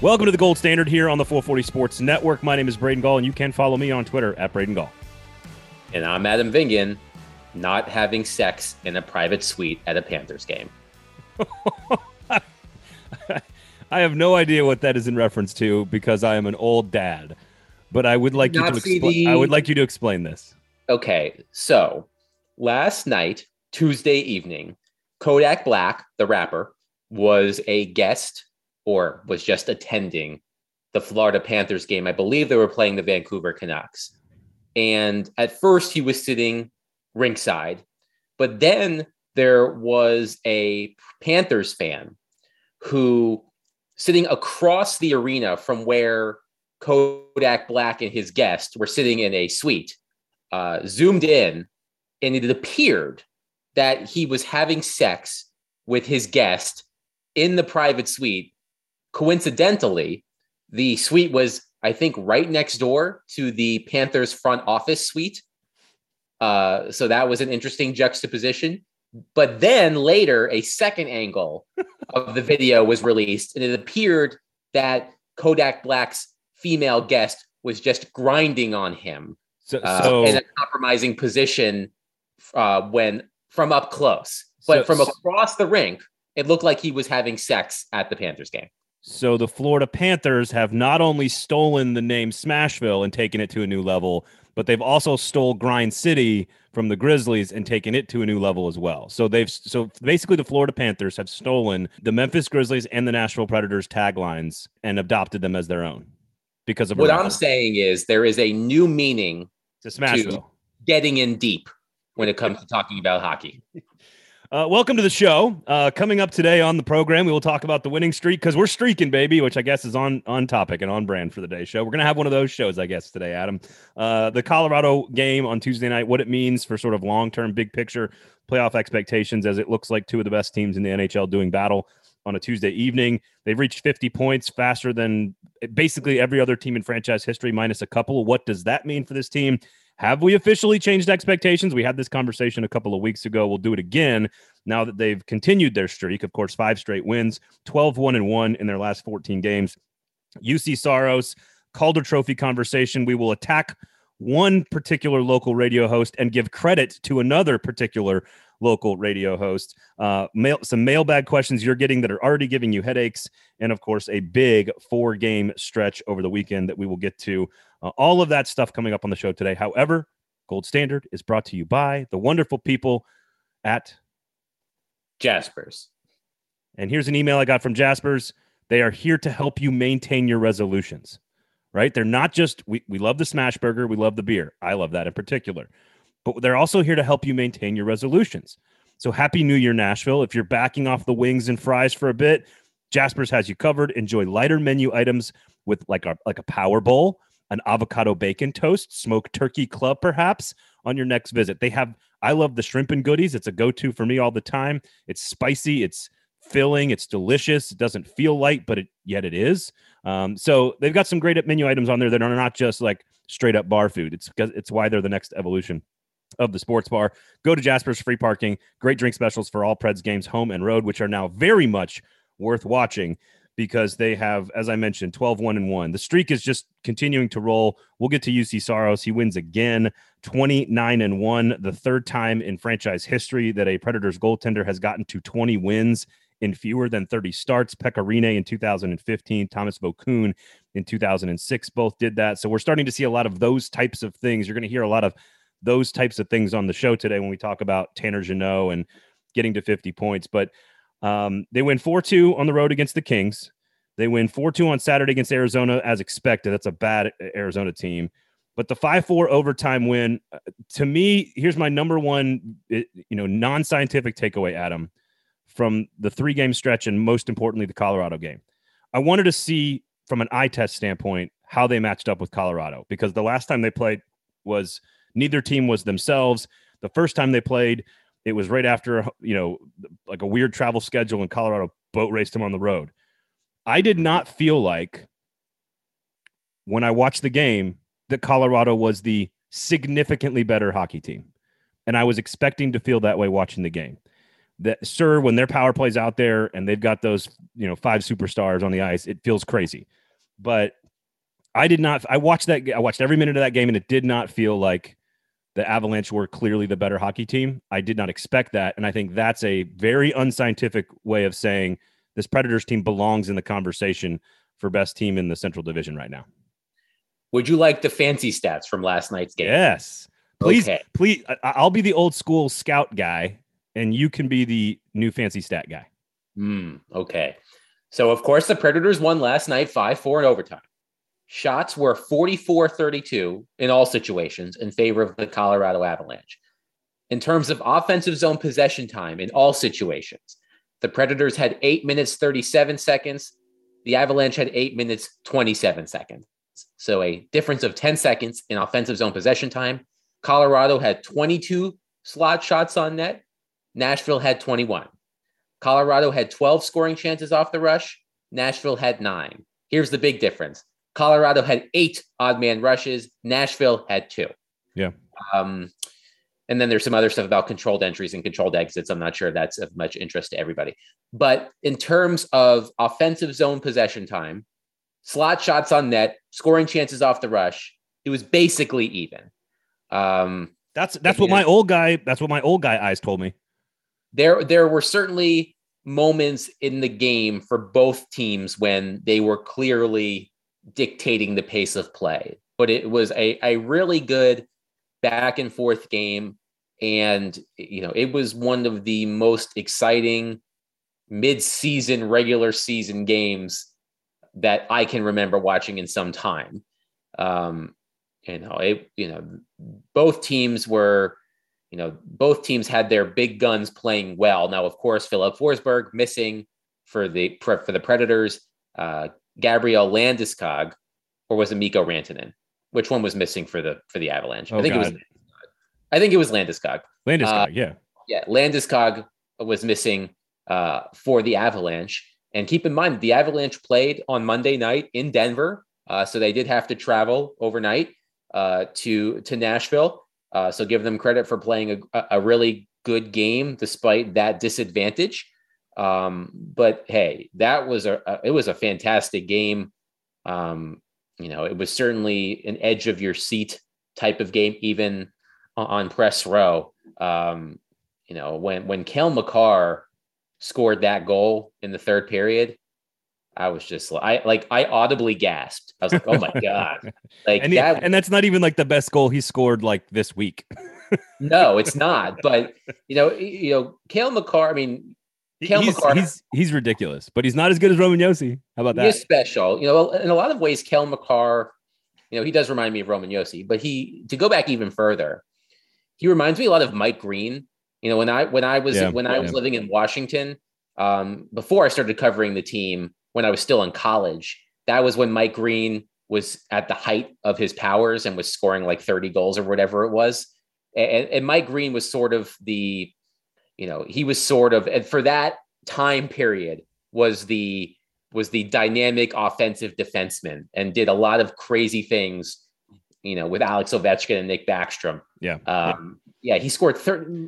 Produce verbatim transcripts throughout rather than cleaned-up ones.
Welcome to the Gold Standard here on the four forty Sports Network. My name is Braden Gall, and you can follow me on Twitter at Braden Gall. And I'm Adam Vingan, not having sex in a private suite at a Panthers game. I have no idea what that is in reference to because I am an old dad. But I would like you to explain. The... I would like you to explain this. Okay, so last night, Tuesday evening, Kodak Black, the rapper, was a guest or was just attending the Florida Panthers game. I believe they were playing the Vancouver Canucks. And at first he was sitting ringside, but then there was a Panthers fan who sitting across the arena from where Kodak Black and his guest were sitting in a suite, uh, zoomed in, and it appeared that he was having sex with his guest in the private suite. Coincidentally, the suite was, I think, right next door to the Panthers front office suite. Uh, so that was an interesting juxtaposition. But then later, a second angle of the video was released, and it appeared that Kodak Black's female guest was just grinding on him so, uh, so, in a compromising position uh, when from up close. But so, from across the rink, it looked like he was having sex at the Panthers game. So the Florida Panthers have not only stolen the name Smashville and taken it to a new level, but they've also stole Grind City from the Grizzlies and taken it to a new level as well. So they've so basically the Florida Panthers have stolen the Memphis Grizzlies and the Nashville Predators taglines and adopted them as their own because of what I'm saying is there is a new meaning to Smashville, to getting in deep when it comes to talking about hockey. Uh, welcome to the show. Uh, coming up today on the program, we will talk about the winning streak because we're streaking, baby, which I guess is on on topic and on brand for the day show. We're going to have one of those shows, I guess, today, Adam. Uh, the Colorado game on Tuesday night, what it means for sort of long-term, big picture playoff expectations as it looks like two of the best teams in the N H L doing battle on a Tuesday evening. They've reached fifty points faster than basically every other team in franchise history, minus a couple. What does that mean for this team? Have we officially changed expectations? We had this conversation a couple of weeks ago. We'll do it again now that they've continued their streak. Of course, five straight wins, twelve one and one in their last fourteen games. U C Saros, Calder Trophy conversation. We will attack one particular local radio host and give credit to another particular local radio host. Uh, mail, some mailbag questions you're getting that are already giving you headaches. And, of course, a big four-game stretch over the weekend that we will get to. Uh, all of that stuff coming up on the show today. However, Gold Standard is brought to you by the wonderful people at Jaspers. And here's an email I got from Jaspers. They are here to help you maintain your resolutions, right? They're not just, we, we love the smash burger, we love the beer. I love that in particular. But they're also here to help you maintain your resolutions. So happy New Year, Nashville. If you're backing off the wings and fries for a bit, Jaspers has you covered. Enjoy lighter menu items with like a, like a power bowl, an avocado bacon toast, smoked turkey club, perhaps, on your next visit. They have, I love the shrimp and goodies. It's a go-to for me all the time. It's spicy. It's filling. It's delicious. It doesn't feel light, but it, yet it is. Um, so they've got some great menu items on there that are not just like straight up bar food. It's because it's why they're the next evolution of the sports bar. Go to Jasper's, free parking, great drink specials for all Preds games, home and road, which are now very much worth watching because they have, as I mentioned, twelve one and one. The streak is just continuing to roll. We'll get to U C Saros. He wins again, twenty-nine and one, the third time in franchise history that a Predators goaltender has gotten to twenty wins in fewer than thirty starts. Pekka Rinne in two thousand fifteen, Thomas Vokoun in two thousand six both did that. So we're starting to see a lot of those types of things. You're going to hear a lot of those types of things on the show today when we talk about Tanner Jeannot and getting to fifty points. But um, they win four two on the road against the Kings. They win four two on Saturday against Arizona as expected. That's a bad Arizona team. But the five four overtime win, uh, to me, here's my number one you know, non-scientific takeaway, Adam, from the three-game stretch and most importantly, the Colorado game. I wanted to see from an eye test standpoint how they matched up with Colorado because the last time they played was – neither team was themselves. The first time they played, it was right after, you know, like a weird travel schedule and Colorado boat raced them on the road. I did not feel like when I watched the game that Colorado was the significantly better hockey team. And I was expecting to feel that way watching the game. that sure, when their power plays out there and they've got those, you know, five superstars on the ice, it feels crazy. But I did not, I watched that, I watched every minute of that game, and it did not feel like the Avalanche were clearly the better hockey team. I did not expect that. And I think that's a very unscientific way of saying this Predators team belongs in the conversation for best team in the Central Division right now. Would you like the fancy stats from last night's game? Yes. Please, okay. please. I'll be the old school scout guy, and you can be the new fancy stat guy. Mm, okay. So, of course, the Predators won last night five four in overtime. Shots were forty-four thirty-two in all situations in favor of the Colorado Avalanche. In terms of offensive zone possession time in all situations, the Predators had eight minutes, thirty-seven seconds. The Avalanche had eight minutes, twenty-seven seconds. So a difference of ten seconds in offensive zone possession time. Colorado had twenty-two slot shots on net. Nashville had twenty-one. Colorado had twelve scoring chances off the rush. Nashville had nine. Here's the big difference. Colorado had eight odd man rushes. Nashville had two. Yeah. Um, and then there's some other stuff about controlled entries and controlled exits. I'm not sure that's of much interest to everybody. But in terms of offensive zone possession time, slot shots on net, scoring chances off the rush, it was basically even. Um, that's that's what my old guy. That's what my old guy eyes told me. There, there were certainly moments in the game for both teams when they were clearly dictating the pace of play, but it was a, a really good back and forth game. And, you know, it was one of the most exciting mid-season, regular season games that I can remember watching in some time. Um, you know, it, you know, both teams were, you know, both teams had their big guns playing well. Now, of course, Philip Forsberg missing for the, for the Predators, uh, Gabriel Landeskog, or was it Mikko Rantanen? Which one was missing for the for the Avalanche? Oh, I think God. it was. I think it was Landeskog. Landeskog, uh, yeah, yeah. Landeskog was missing uh, for the Avalanche, and keep in mind the Avalanche played on Monday night in Denver, uh, so they did have to travel overnight uh, to to Nashville. Uh, so give them credit for playing a, a really good game despite that disadvantage. Um, but hey, that was a, a, it was a fantastic game. Um, you know, it was certainly an edge of your seat type of game, even on, on press row. Um, you know, when, when Cale Makar scored that goal in the third period, I was just I like, I audibly gasped. I was like, oh my God. Like and, he, that, and that's not even like the best goal he scored like this week. No, it's not. But, you know, you know, Cale Makar, I mean, He's, he's he's ridiculous, but he's not as good as Roman Josi. How about that? He's special. You know, in a lot of ways, Cale Makar, you know, he does remind me of Roman Josi, but he, to go back even further, he reminds me a lot of Mike Green. You know, when I when I was yeah, when I was yeah. living in Washington, um, before I started covering the team, when I was still in college, that was when Mike Green was at the height of his powers and was scoring like thirty goals or whatever it was. And, and Mike Green was sort of the You know, he was sort of, and for that time period was the, was the dynamic offensive defenseman and did a lot of crazy things, you know, with Alex Ovechkin and Nick Backstrom. Yeah. Um, yeah. He scored thirty,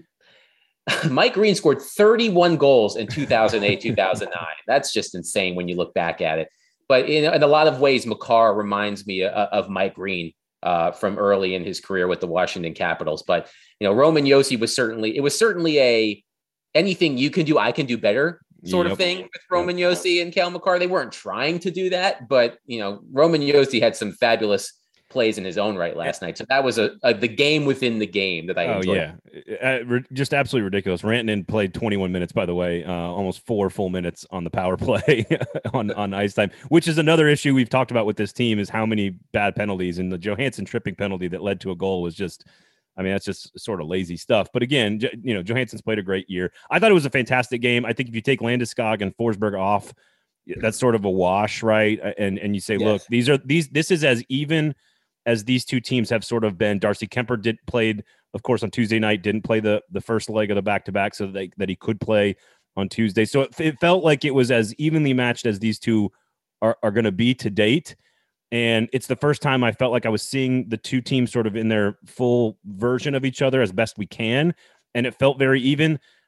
Mike Green scored thirty-one goals in two thousand eight, two thousand nine. That's just insane when you look back at it. But in, in a lot of ways, Makar reminds me of, of Mike Green uh, from early in his career with the Washington Capitals. But, you know, Roman Josi was certainly, it was certainly a, anything you can do, I can do better sort yep. of thing with Roman yep. Josi and Cale Makar. They weren't trying to do that, but, you know, Roman Josi had some fabulous plays in his own right last night. So that was a, a the game within the game that I oh, enjoyed. Yeah. Uh, just absolutely ridiculous. Rantanen played twenty-one minutes, by the way, uh, almost four full minutes on the power play on, on ice time, which is another issue we've talked about with this team is how many bad penalties, and the Johansson tripping penalty that led to a goal was just, I mean, that's just sort of lazy stuff. But again, you know, Johansson's played a great year. I thought it was a fantastic game. I think if you take Landeskog and Forsberg off, that's sort of a wash, right? And and you say, yes. look, these are these. This is as even as these two teams have sort of been. Darcy Kemper did played, of course, on Tuesday night. Didn't play the the first leg of the back to back, so that they, that he could play on Tuesday. So it, it felt like it was as evenly matched as these two are are going to be to date. And it's the first time I felt like I was seeing the two teams sort of in their full version of each other as best we can. And it felt very even.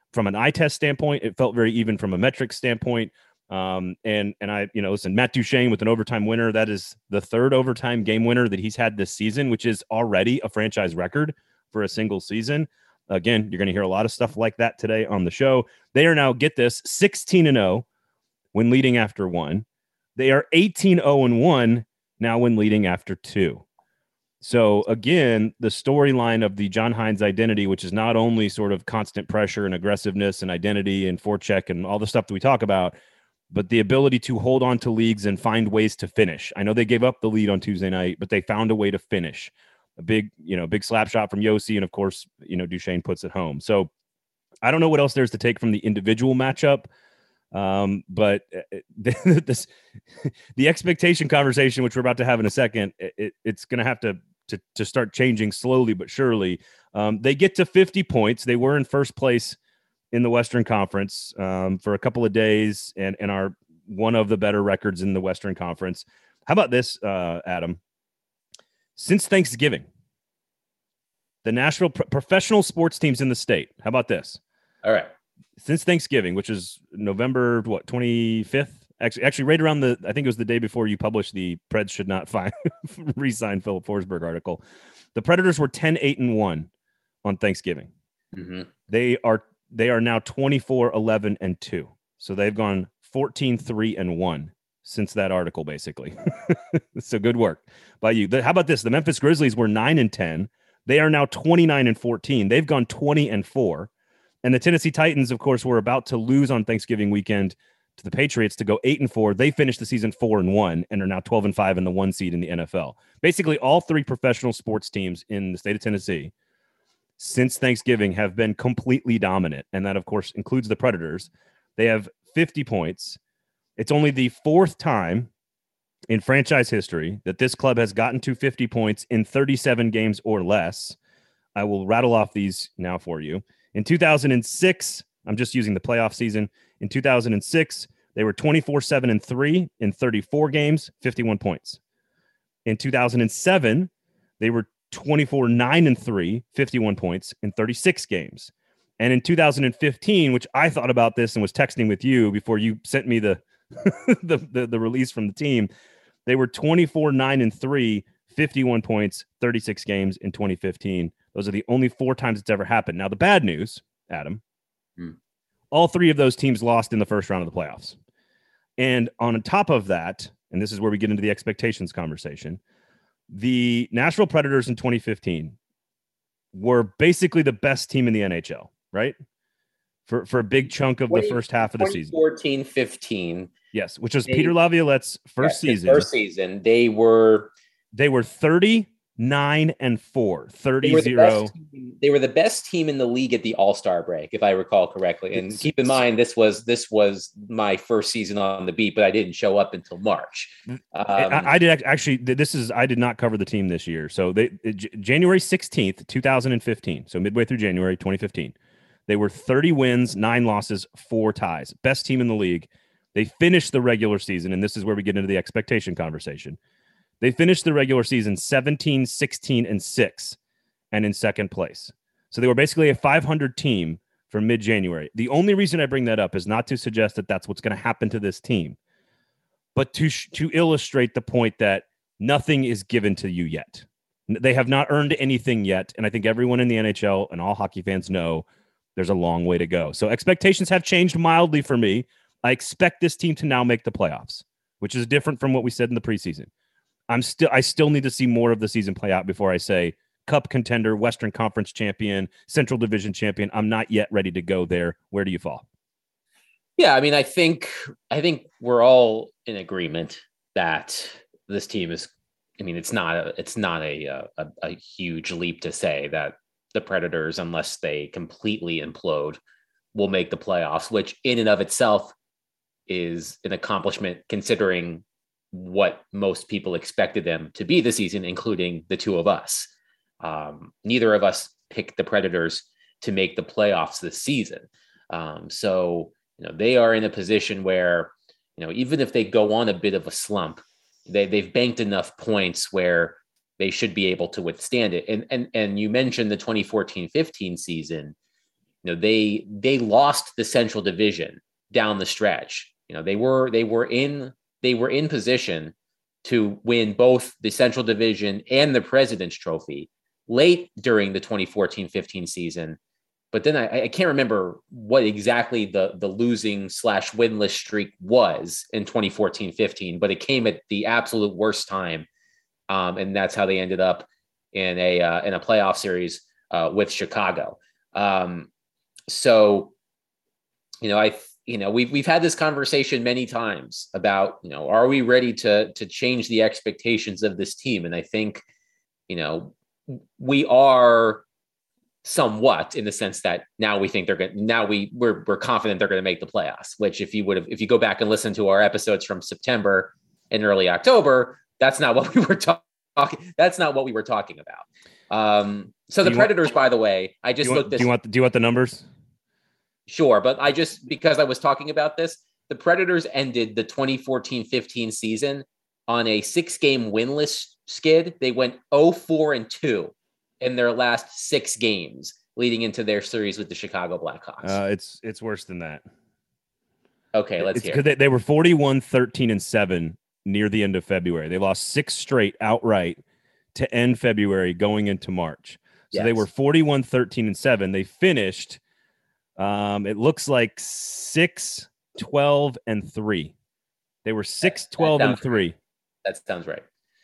from an eye test standpoint, it felt very even from a metric standpoint. Um, and and I, you know, listen, Matt Duchene with an overtime winner. That is the third overtime game winner that he's had this season, which is already a franchise record for a single season. Again, you're going to hear a lot of stuff like that today on the show. They are now, get this, sixteen and oh when leading after one. They are eighteen oh and one now when leading after two. So again, the storyline of the John Hines identity, which is not only sort of constant pressure and aggressiveness and identity and forecheck and all the stuff that we talk about, but the ability to hold on to leagues and find ways to finish. I know they gave up the lead on Tuesday night, but they found a way to finish. A big, you know, big slap shot from Yossi, and of course, you know, Duchene puts it home. So I don't know what else there's to take from the individual matchup, um, but this the expectation conversation, which we're about to have in a second, it, it's going to have to to to start changing slowly but surely. Um, they get to fifty points. They were in first place in the Western Conference um, for a couple of days, and and are one of the better records in the Western Conference. How about this, uh, Adam? Since Thanksgiving, the national pro- professional sports teams in the state. How about this? All right. Since Thanksgiving, which is November, what, twenty-fifth? Actually, actually, right around the, I think it was the day before you published the Preds should not find, re-sign Philip Forsberg article. The Predators were ten, eight, and one on Thanksgiving. Mm-hmm. They are they are now twenty-four, eleven, and two. So they've gone fourteen, three, and one since that article, basically. So good work by you. How about this? The Memphis Grizzlies were nine and ten. They are now twenty-nine and fourteen. They've gone twenty and four. And the Tennessee Titans, of course, were about to lose on Thanksgiving weekend to the Patriots to go eight and four. They finished the season four and one and are now twelve and five in the one seed in the N F L. Basically, all three professional sports teams in the state of Tennessee since Thanksgiving have been completely dominant. And that, of course, includes the Predators. They have fifty points. It's only the fourth time in franchise history that this club has gotten to fifty points in thirty-seven games or less. I will rattle off these now for you. In two thousand six, I'm just using the playoff season. In two thousand six, they were twenty-four, seven, and three in thirty-four games, fifty-one points. In two thousand seven, they were twenty-four, nine, and three, fifty-one points in thirty-six games. And in two thousand fifteen, which I thought about this and was texting with you before you sent me the the, the the release from the team, they were twenty-four, nine, and three, fifty-one points, thirty-six games in twenty fifteen. Those are the only four times it's ever happened. Now, the bad news, Adam, hmm. all three of those teams lost in the first round of the playoffs. And on top of that, and this is where we get into the expectations conversation, the Nashville Predators in twenty fifteen were basically the best team in the N H L, right? For for a big chunk of the first half of the season. fourteen fifteen. Yes, which was they, Peter Laviolette's first yes, season. First season. They were they were thirty-nine and four. thirty they were, zero. The they were the best team in the league at the All-Star break, if I recall correctly. And keep in mind, this was this was my first season on the beat, but I didn't show up until March. Um, I, I did actually. This is I did not cover the team this year. So they January sixteenth, two thousand fifteen. So midway through January twenty fifteen. They were thirty wins, nine losses, four ties. Best team in the league. They finished the regular season, and this is where we get into the expectation conversation. They finished the regular season seventeen, sixteen, and six, and in second place. So they were basically a five hundred team from mid-January. The only reason I bring that up is not to suggest that that's what's going to happen to this team, but to sh- to illustrate the point that nothing is given to you yet. They have not earned anything yet, and I think everyone in the N H L and all hockey fans know there's a long way to go. So expectations have changed mildly for me. I expect this team to now make the playoffs, which is different from what we said in the preseason. I'm still, I still need to see more of the season play out before I say Cup contender, Western Conference champion, Central Division champion. I'm not yet ready to go there. Where do you fall? Yeah, I mean, I think, I think we're all in agreement that this team is, I mean, it's not a, it's not a, a, a huge leap to say that the Predators, unless they completely implode, will make the playoffs, which in and of itself is an accomplishment considering what most people expected them to be this season, including the two of us. Um, neither of us picked the Predators to make the playoffs this season. Um, so, you know, they are in a position where, you know, even if they go on a bit of a slump, they, they've banked enough points where they should be able to withstand it. And, and, and you mentioned the twenty fourteen fifteen season. you know, they they lost the Central Division down the stretch. You know, they were they were in they were in position to win both the Central Division and the President's Trophy late during the twenty fourteen fifteen season. But then I, I can't remember what exactly the, the losing slash winless streak was in twenty fourteen fifteen, but it came at the absolute worst time. Um, and that's how they ended up in a uh, in a playoff series uh, with Chicago. Um, so, you know, I you know we've we've had this conversation many times about, you know, are we ready to to change the expectations of this team? And I think, you know, we are. Somewhat, in the sense that now we think they're going. Now we we're we're confident they're going to make the playoffs. Which, if you would have, if you go back and listen to our episodes from September and early October, that's not what we were talking. That's not what we were talking about. Um, so the Predators, want, by the way, I just do looked. Want, this. Do you want? Do you want the numbers? Sure, but I just because I was talking about this, the Predators ended the twenty fourteen fifteen season on a six-game winless skid. They went oh four and two. In their last six games leading into their series with the Chicago Blackhawks. Uh, it's it's worse than that. Okay, let's it's hear. Because they, they were forty-one, thirteen, and seven near the end of February. They lost six straight outright to end February going into March. So yes. They were forty-one, thirteen, and seven. They finished, um, it looks like six, twelve, and three. They were six, twelve, and three. Right. That sounds right.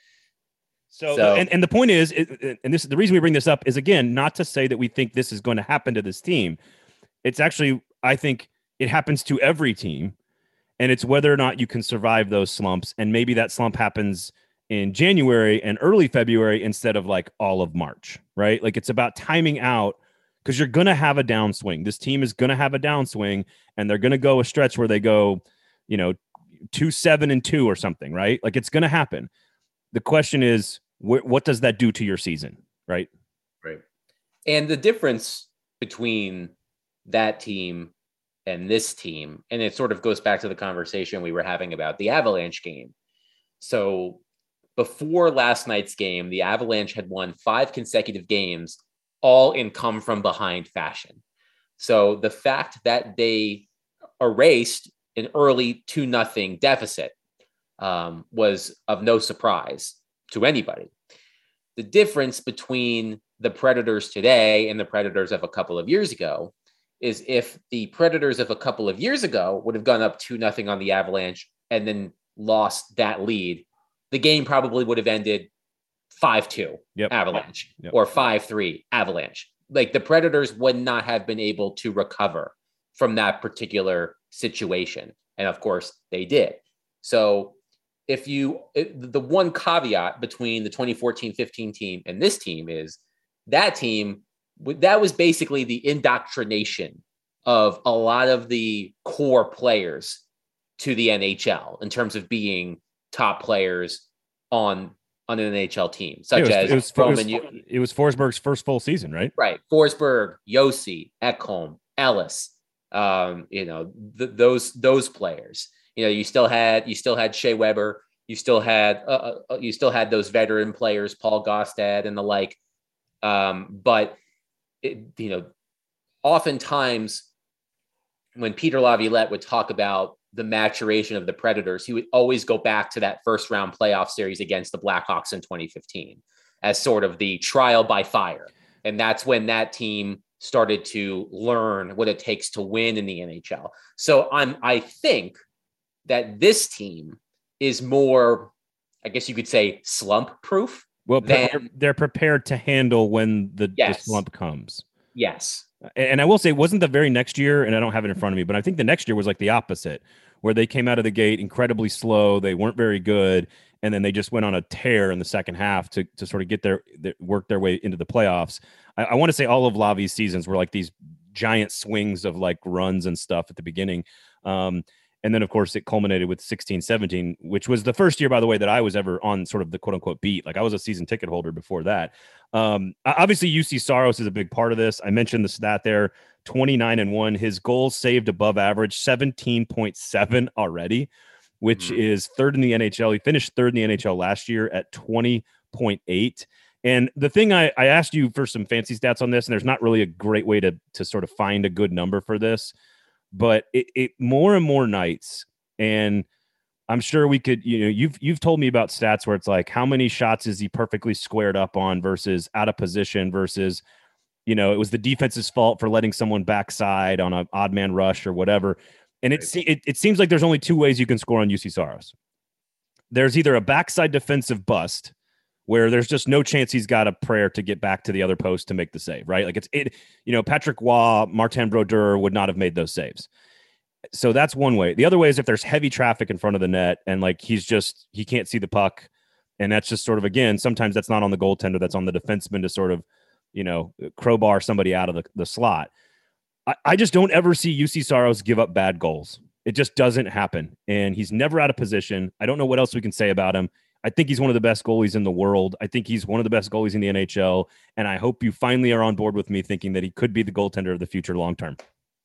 So, so and, and the point is, it, and this the reason we bring this up is, again, not to say that we think this is going to happen to this team. It's actually, I think it happens to every team, and it's whether or not you can survive those slumps. And maybe that slump happens in January and early February instead of like all of March, right? Like it's about timing out, because you're going to have a downswing. This team is going to have a downswing, and they're going to go a stretch where they go, you know, two, seven and two or something, right? Like it's going to happen. The question is, what does that do to your season, right? Right. And the difference between that team and this team, and it sort of goes back to the conversation we were having about the Avalanche game. So before last night's game, the Avalanche had won five consecutive games, all in come from behind fashion. So the fact that they erased an early two nothing deficit um, was of no surprise to anybody. The difference between the Predators today and the Predators of a couple of years ago is if the Predators of a couple of years ago would have gone up two nothing on the Avalanche and then lost that lead, the game probably would have ended five two yep. Avalanche yep. or five three Avalanche. Like the Predators would not have been able to recover from that particular situation. And of course they did. So if you, it, the one caveat between the twenty fourteen fifteen team and this team is that team, that was basically the indoctrination of a lot of the core players to the N H L in terms of being top players on, on an N H L team, such yeah, it was, as it was, it was, it was Forsberg's first full season, right? Right. Forsberg, Yossi, Ekholm, Ellis, um, you know, th- those, those players. You know, you still had you still had Shea Weber, you still had uh, uh, you still had those veteran players, Paul Gaustad and the like. Um, but it, you know, oftentimes when Peter Laviolette would talk about the maturation of the Predators, he would always go back to that first round playoff series against the Blackhawks in twenty fifteen as sort of the trial by fire, and that's when that team started to learn what it takes to win in the N H L. So I'm I think. that this team is more, I guess you could say, slump proof. Well, than, they're prepared to handle when the, yes. the slump comes. Yes. And I will say, wasn't the very next year, and I don't have it in front of me, but I think the next year was like the opposite, where they came out of the gate incredibly slow. They weren't very good. And then they just went on a tear in the second half to, to sort of get their, their work their way into the playoffs. I, I want to say all of Lavi's seasons were like these giant swings of like runs and stuff at the beginning. Um, And then, of course, it culminated with sixteen seventeen, which was the first year, by the way, that I was ever on sort of the quote unquote beat. Like I was a season ticket holder before that. Um, obviously, U C Saros is a big part of this. I mentioned the stat there, twenty-nine and one. His goals saved above average, seventeen point seven already, which mm-hmm. is third in the N H L. He finished third in the N H L last year at twenty point eight. And the thing I, I asked you for some fancy stats on this, and there's not really a great way to to sort of find a good number for this, but it, it more and more nights, and I'm sure we could, you know, you've you've told me about stats where it's like how many shots is he perfectly squared up on versus out of position versus, you know, it was the defense's fault for letting someone backside on an odd man rush or whatever. And it, it, it seems like there's only two ways you can score on U C Saros. There's either a backside defensive bust where there's just no chance he's got a prayer to get back to the other post to make the save, right? Like it's, it, you know, Patrick Waugh, Martin Brodeur would not have made those saves. So that's one way. The other way is if there's heavy traffic in front of the net and like he's just, he can't see the puck. And that's just sort of, again, sometimes that's not on the goaltender, that's on the defenseman to sort of, you know, crowbar somebody out of the, the slot. I, I just don't ever see U C Saros give up bad goals. It just doesn't happen. And he's never out of position. I don't know what else we can say about him. I think he's one of the best goalies in the world. I think he's one of the best goalies in the N H L. And I hope you finally are on board with me thinking that he could be the goaltender of the future long-term.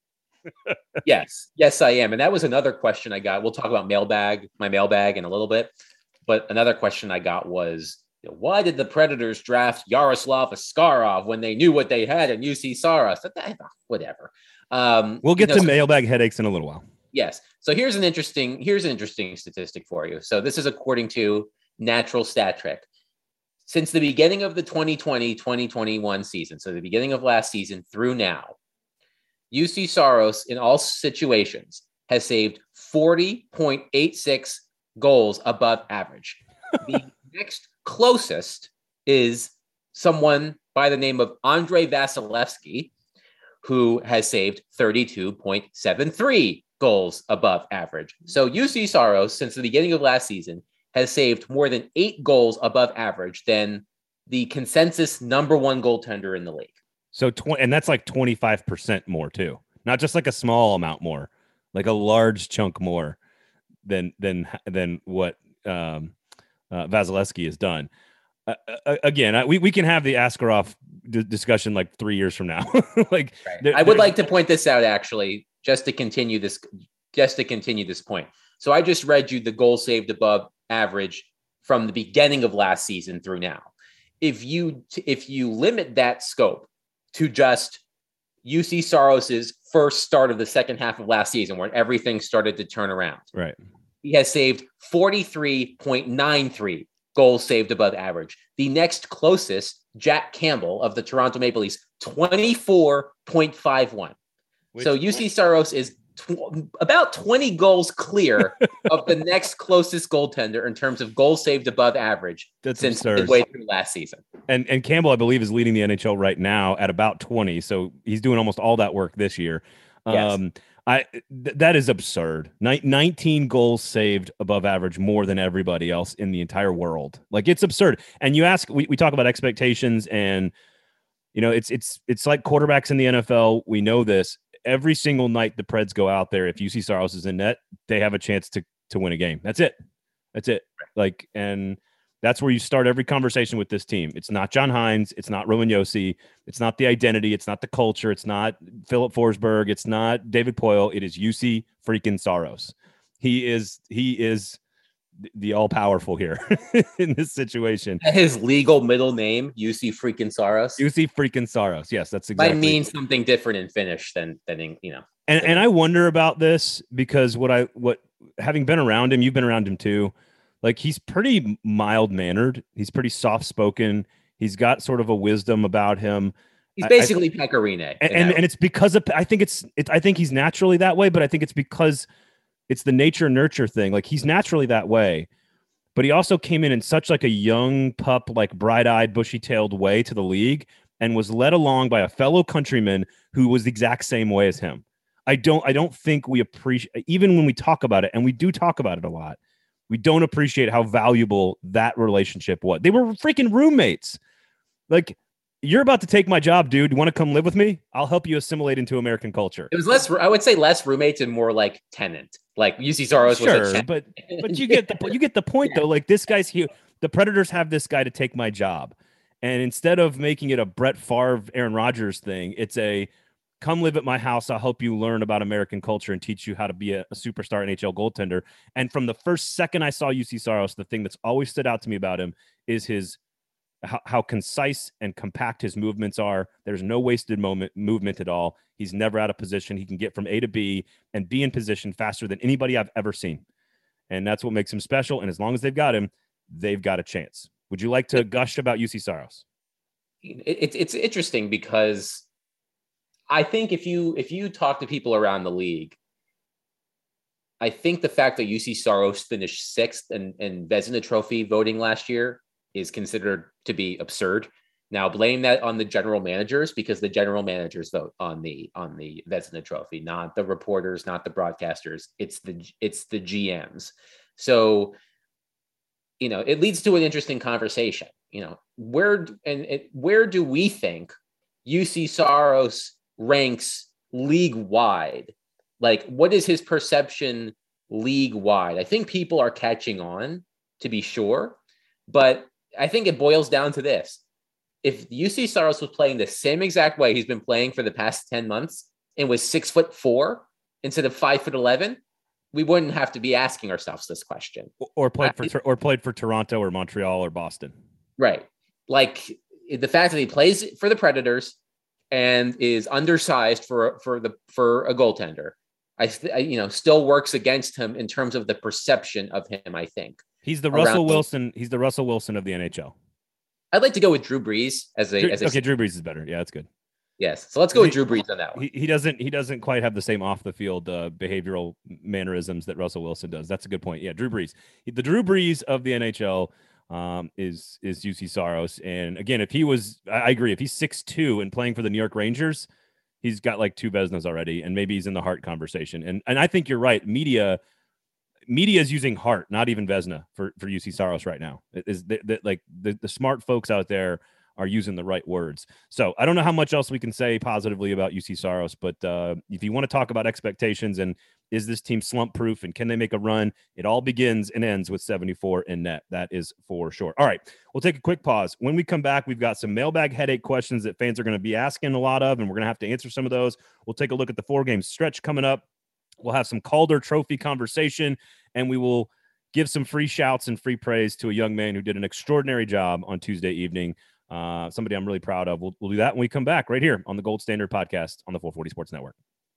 Yes. Yes, I am. And that was another question I got. We'll talk about mailbag, my mailbag in a little bit. But another question I got was, you know, why did the Predators draft Yaroslav Askarov when they knew what they had in U C Saros? Whatever. Um, we'll get you know, to so, mailbag headaches in a little while. Yes. So here's an interesting, here's an interesting statistic for you. So this is according to Natural Stat Trick. Since the beginning of the twenty twenty twenty twenty-one season, so the beginning of last season through now, U C Saros in all situations has saved forty point eight six goals above average. The next closest is someone by the name of Andrei Vasilevsky, who has saved thirty-two point seven three goals above average. So U C Saros, since the beginning of last season, has saved more than eight goals above average than the consensus number one goaltender in the league. So, tw- and that's like twenty-five percent more too. Not just like a small amount more, like a large chunk more than than than what um, uh, Vasilevsky has done. Uh, uh, again, I, we we can have the Askarov d- discussion like three years from now. like, right. there, I would like to point this out actually, just to continue this, just to continue this point. So I just read you the goal saved above average from the beginning of last season through now. If you if you limit that scope to just U C Saros's first start of the second half of last season, when everything started to turn around, right, he has saved forty-three point nine three goals saved above average. The next closest, Jack Campbell of the Toronto Maple Leafs, twenty-four point five one. Which, so U C Saros is tw- about twenty goals clear of the next closest goaltender in terms of goals saved above average. That's since absurd. midway through last season. And and Campbell, I believe, is leading the N H L right now at about twenty. So he's doing almost all that work this year. Yes. Um, I th- that is absurd. Nin- nineteen goals saved above average more than everybody else in the entire world. Like, it's absurd. And you ask, we, we talk about expectations, and you know, it's it's it's like quarterbacks in the N F L. We know this. Every single night the Preds go out there, if U C Saros is in net, they have a chance to to win a game. That's it. That's it. Like, and that's where you start every conversation with this team. It's not John Hines. It's not Roman Josi. It's not the identity. It's not the culture. It's not Philip Forsberg. It's not David Poile. It is U C freaking Saros. He is he is the all powerful here in this situation. His legal middle name, U C freaking Saros. U C freaking Saros. Yes, that's exactly. Might mean something different in Finnish than than in, you know. And and I wonder about this because what I what having been around him, you've been around him too. Like, he's pretty mild-mannered. He's pretty soft-spoken. He's got sort of a wisdom about him. He's basically Pecorine. And, and, and it's because of, I think it's, it, I think he's naturally that way, but I think it's because it's the nature-nurture thing. Like, he's naturally that way, but he also came in in such like a young pup, like bright-eyed, bushy-tailed way to the league and was led along by a fellow countryman who was the exact same way as him. I don't, I don't think we appreciate, even when we talk about it, and we do talk about it a lot, we don't appreciate how valuable that relationship was. They were freaking roommates. Like, you're about to take my job, dude. You want to come live with me? I'll help you assimilate into American culture. It was less, I would say less roommates and more like tenant. Like U C Saros sure, was a but but you get the you get the point yeah. though. Like, this guy's here. The Predators have this guy to take my job. And instead of making it a Brett Favre, Aaron Rodgers thing, it's a come live at my house. I'll help you learn about American culture and teach you how to be a, a superstar N H L goaltender. And from the first second I saw U C Saros, the thing that's always stood out to me about him is his how, how concise and compact his movements are. There's no wasted moment movement at all. He's never out of position. He can get from A to B and be in position faster than anybody I've ever seen. And that's what makes him special. And as long as they've got him, they've got a chance. Would you like to gush about U C Saros? It's it's interesting because I think if you if you talk to people around the league, I think the fact that U C Saros finished sixth in, in Vezina Trophy voting last year is considered to be absurd. Now blame that on the general managers, because the general managers vote on the on the Vezina Trophy, not the reporters, not the broadcasters. It's the it's the G Ms. So, you know, it leads to an interesting conversation. You know, where and it, where do we think U C Saros ranks league wide? Like, what is his perception league wide? I think people are catching on, to be sure, but I think it boils down to this. If U C Saros was playing the same exact way he's been playing for the past ten months and was six foot four instead of five foot eleven, we wouldn't have to be asking ourselves this question. Or played for, or played for Toronto or Montreal or Boston. Right. Like the fact that he plays for the Predators and is undersized for, for the, for a goaltender, I, I, you know, still works against him in terms of the perception of him. I think he's the Russell Wilson. He's the Russell Wilson of the N H L. I'd like to go with Drew Brees as a, Drew, as a okay. Drew Brees is better. Yeah, that's good. Yes, so let's go he, with Drew Brees on that one. He, he doesn't. He doesn't quite have the same off the field uh, behavioral mannerisms that Russell Wilson does. That's a good point. Yeah, Drew Brees, the Drew Brees of the N H L um, is is U C Saros. And again, if he was, I agree. If he's six two and playing for the New York Rangers, he's got like two Vezinas already, and maybe he's in the Hart conversation. And and I think you're right. Media. Media is using Hart, not even Vezina, for, for U C Saros right now. It is the, the, like the, the smart folks out there are using the right words. So I don't know how much else we can say positively about U C Saros, but uh, if you want to talk about expectations and is this team slump proof and can they make a run, it all begins and ends with seventy-four in net. That is for sure. All right, we'll take a quick pause. When we come back, we've got some mailbag headache questions that fans are going to be asking a lot of, and we're going to have to answer some of those. We'll take a look at the four game stretch coming up. We'll have some Calder Trophy conversation, and we will give some free shouts and free praise to a young man who did an extraordinary job on Tuesday evening. Uh, somebody I'm really proud of. We'll, we'll do that when we come back right here on the Gold Standard Podcast on the four forty Sports Network.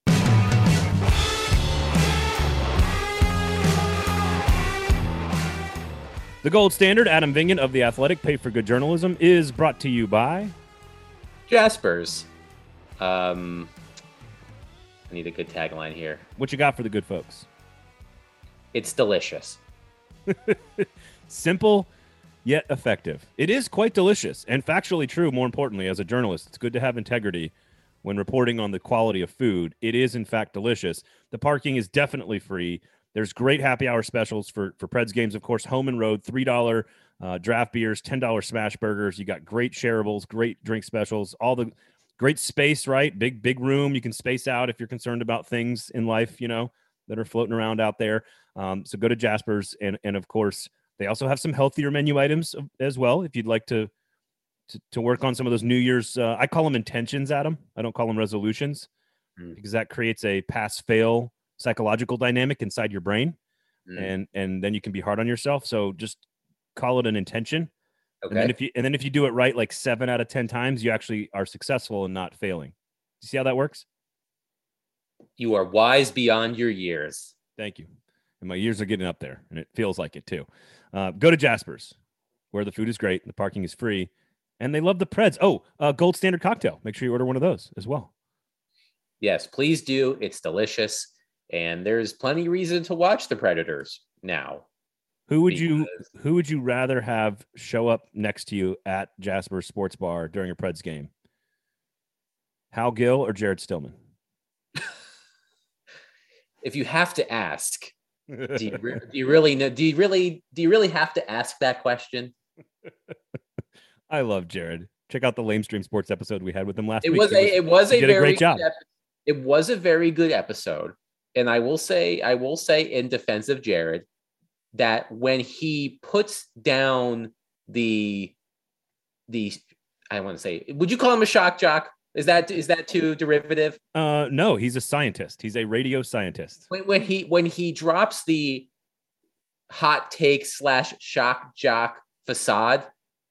The Gold Standard, Adam Vingan of The Athletic, Pay for Good Journalism, is brought to you by Jaspers. Um... I need a good tagline here. What you got for the good folks? It's delicious. Simple, yet effective. It is quite delicious and factually true, more importantly, as a journalist. It's good to have integrity when reporting on the quality of food. It is, in fact, delicious. The parking is definitely free. There's great happy hour specials for, for Preds games, of course, home and road, three dollars uh, draft beers, ten dollars smash burgers. You got great shareables, great drink specials, all the great space, right? Big, big room. You can space out if you're concerned about things in life, you know, that are floating around out there. Um, so go to Jaspers. And, and of course, they also have some healthier menu items as well. If you'd like to, to, to work on some of those New Year's, uh, I call them intentions, Adam. I don't call them resolutions mm. because that creates a pass fail psychological dynamic inside your brain. Mm. And, and then you can be hard on yourself. So just call it an intention. Okay. And then if you and then if you do it right, like seven out of ten times, you actually are successful and not failing. You see how that works? You are wise beyond your years. Thank you. And my years are getting up there, and it feels like it too. Uh, go to Jaspers, where the food is great, and the parking is free, and they love the Preds. Oh, uh, Gold Standard cocktail. Make sure you order one of those as well. Yes, please do. It's delicious, and there's plenty of reason to watch the Predators now. Who would you who would you rather have show up next to you at Jasper Sports Bar during a Preds game? Hal Gill or Jared Stillman? If you have to ask, do you, re- do you really know? Do you really do you really have to ask that question? I love Jared. Check out the Lamestream Sports episode we had with him last it week. Was a, it was a it was a very great job. Ep- it was a very good episode, and I will say I will say in defense of Jared, that when he puts down the the I want to say, would you call him a shock jock? Is that is that too derivative? Uh, no, he's a scientist. He's a radio scientist. When, when he when he drops the hot take slash shock jock facade,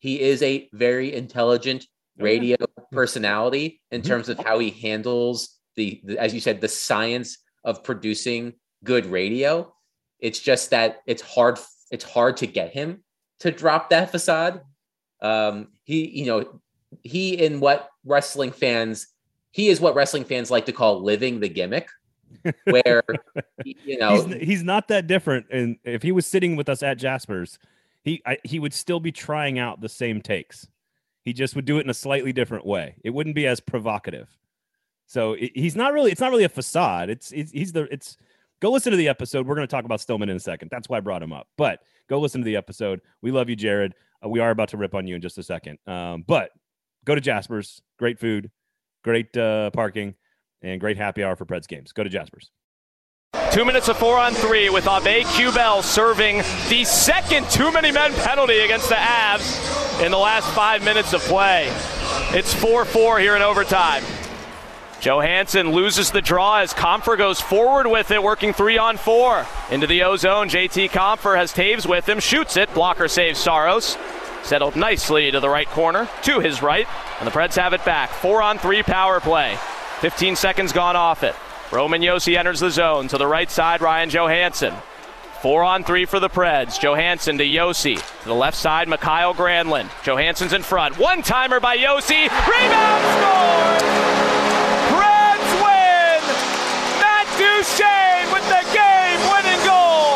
he is a very intelligent radio oh, yeah. personality in mm-hmm. terms of how he handles the, the, as you said, the science of producing good radio. It's just that it's hard. It's hard to get him to drop that facade. Um, he, you know, he in what wrestling fans, he is what wrestling fans like to call living the gimmick, where, you know, he's, he's not that different. And if he was sitting with us at Jasper's, he, I, he would still be trying out the same takes. He just would do it in a slightly different way. It wouldn't be as provocative. So it, he's not really, it's not really a facade. It's, it's, he's the, it's, go listen to the episode. We're going to talk about Stillman in a second. That's why I brought him up, but go listen to the episode. We love you, Jared. Uh, we are about to rip on you in just a second. Um, but go to Jasper's. Great food, great uh, parking, and great happy hour for Preds games. Go to Jasper's. Two minutes of four on three with Abe Kubel serving the second too many men penalty against the Avs in the last five minutes of play. It's four four here in overtime. Johansson loses the draw as Compher goes forward with it, working three on four. Into the O-zone, J T Compher has Taves with him, shoots it, blocker saves Saros. Settled nicely to the right corner, to his right, and the Preds have it back. Four on three power play. fifteen seconds gone off it. Roman Josi enters the zone. To the right side, Ryan Johansson. Four on three for the Preds. Johansson to Josi. To the left side, Mikhail Granlund. Johansson's in front. One-timer by Josi. Rebound score! Preds win! Matt Duchene with the game-winning goal!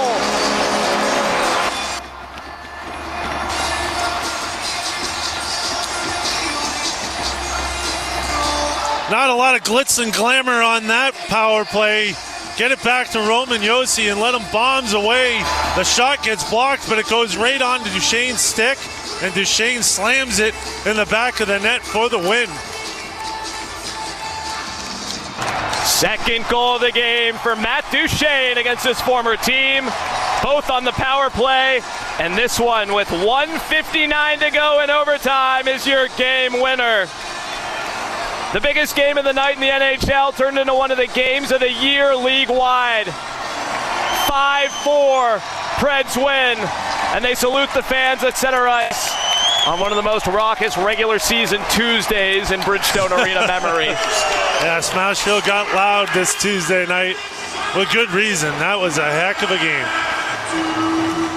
Not a lot of glitz and glamour on that power play. Get it back to Roman Josi and let him bombs away. The shot gets blocked, but it goes right onto Duchene's stick, and Duchene slams it in the back of the net for the win. Second goal of the game for Matt Duchene against his former team. Both on the power play, and this one with one fifty-nine to go in overtime is your game winner. The biggest game of the night in the N H L turned into one of the games of the year league-wide. five four, Preds win, and they salute the fans at center ice on one of the most raucous regular season Tuesdays in Bridgestone Arena memory. Yeah, Smashville got loud this Tuesday night with good reason. That was a heck of a game.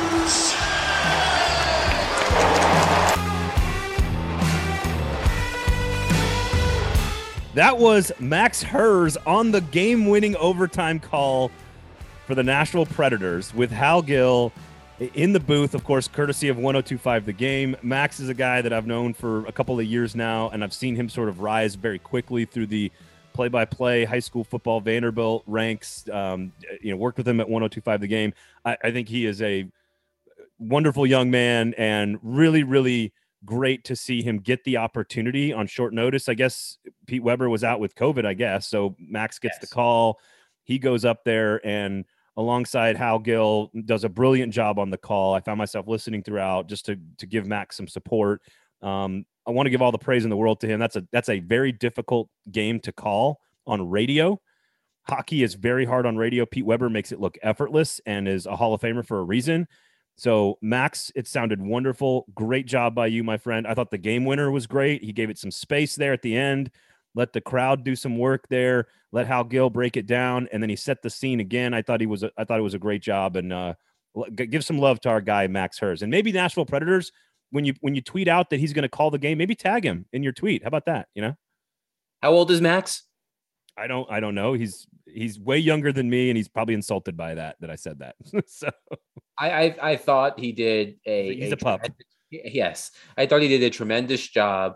That was Max Hers on the game-winning overtime call for the Nashville Predators with Hal Gill in the booth, of course, courtesy of one oh two point five The Game. Max is a guy that I've known for a couple of years now, and I've seen him sort of rise very quickly through the play-by-play high school football Vanderbilt ranks. Um, you know, worked with him at one oh two point five The Game. I, I think he is a wonderful young man and really, really great to see him get the opportunity on short notice. I guess Pete Weber was out with COVID, I guess. So Max gets yes. the call. He goes up there and alongside Hal Gill does a brilliant job on the call. I found myself listening throughout just to, to give Max some support. Um, I want to give all the praise in the world to him. That's a, that's a very difficult game to call on radio. Hockey is very hard on radio. Pete Weber makes it look effortless and is a Hall of Famer for a reason. So, Max, it sounded wonderful. Great job by you, my friend. I thought the game winner was great. He gave it some space there at the end, let the crowd do some work there, let Hal Gill break it down, and then he set the scene again. I thought he was a, I thought it was a great job, and uh, give some love to our guy, Max Hers. And maybe Nashville Predators, when you when you tweet out that he's going to call the game, maybe tag him in your tweet. How about that, you know? How old is Max? I don't I don't know. He's he's way younger than me, and he's probably insulted by that that I said that. so I, I I thought he did a he's a, a pup. Yes, I thought he did a tremendous job,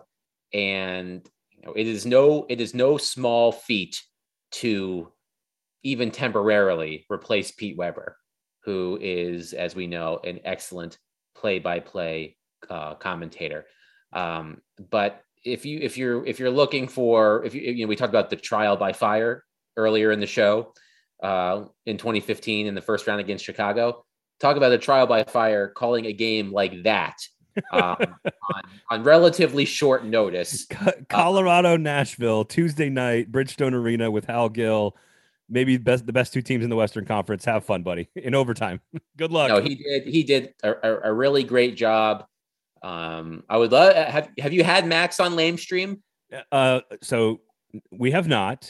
and you know, it is no it is no small feat to even temporarily replace Pete Weber, who is, as we know, an excellent play-by-play uh, commentator. Um, but if you if you're if you're looking for if you you know we talked about the trial by fire earlier in the show uh, in twenty fifteen in the first round against Chicago. Talk about a trial by fire, calling a game like that um, on, on relatively short notice. Colorado, uh, Nashville, Tuesday night, Bridgestone Arena with Hal Gill. Maybe best the best two teams in the Western Conference. Have fun, buddy. In overtime. Good luck. No, he did. He did a, a, a really great job. Um, I would love have have you had Max on Lamestream? Uh, so we have not.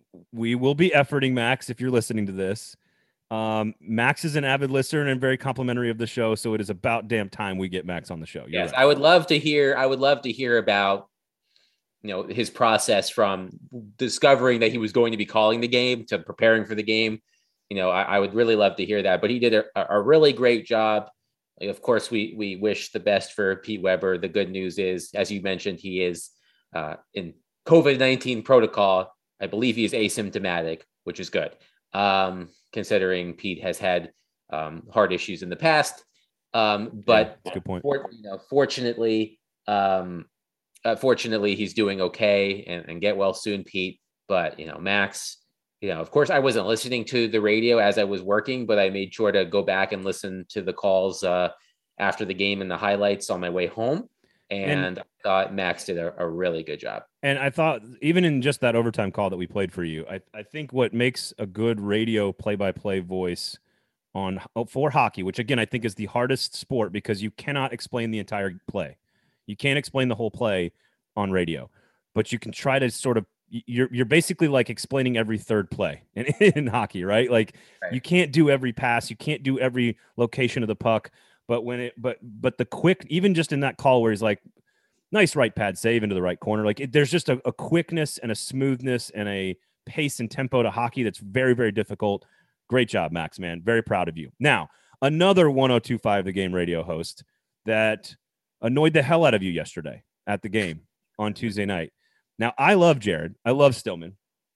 We will be efforting Max if you're listening to this. Um, Max is an avid listener and very complimentary of the show, so it is about damn time we get Max on the show. You're yes, right. I would love to hear. I would love to hear about, you know, his process from discovering that he was going to be calling the game to preparing for the game. You know, I, I would really love to hear that. But he did a, a really great job. Like, of course, we we wish the best for Pete Weber. The good news is, as you mentioned, he is uh, in COVID nineteen protocol. I believe he is asymptomatic, which is good. Um, considering Pete has had um, heart issues in the past. Um, but yeah, good point. For, you know, fortunately, um, uh, fortunately, he's doing okay and, and get well soon, Pete. But, you know, Max, you know, of course, I wasn't listening to the radio as I was working, but I made sure to go back and listen to the calls uh, after the game and the highlights on my way home. And, and I thought Max did a, a really good job. And I thought even in just that overtime call that we played for you, I, I think what makes a good radio play-by-play voice on for hockey, which again, I think is the hardest sport because you cannot explain the entire play. You can't explain the whole play on radio, but you can try to sort of, you're, you're basically like explaining every third play in, in hockey, right? Like right. You can't do every pass. You can't do every location of the puck. But when it, but, but the quick, even just in that call where he's like, nice right pad save into the right corner. Like it, there's just a, a quickness and a smoothness and a pace and tempo to hockey that's very, very difficult. Great job, Max, man. Very proud of you. Now, another one oh two point five The Game radio host that annoyed the hell out of you yesterday at the game on Tuesday night. Now, I love Jared. I love Stillman.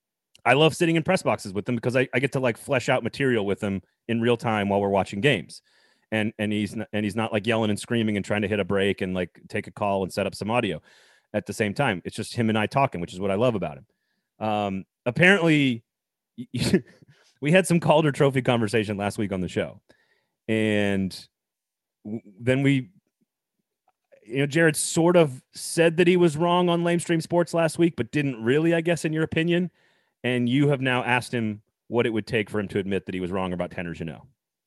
I love sitting in press boxes with them because I, I get to like flesh out material with them in real time while we're watching games. And and he's not, and he's not like yelling and screaming and trying to hit a break and like take a call and set up some audio at the same time. It's just him and I talking, which is what I love about him. Um, apparently, we had some Calder Trophy conversation last week on the show, and w- then we, you know, Jared sort of said that he was wrong on Lamestream Sports last week, but didn't really, I guess, in your opinion. And you have now asked him what it would take for him to admit that he was wrong about Tanner Jeannot.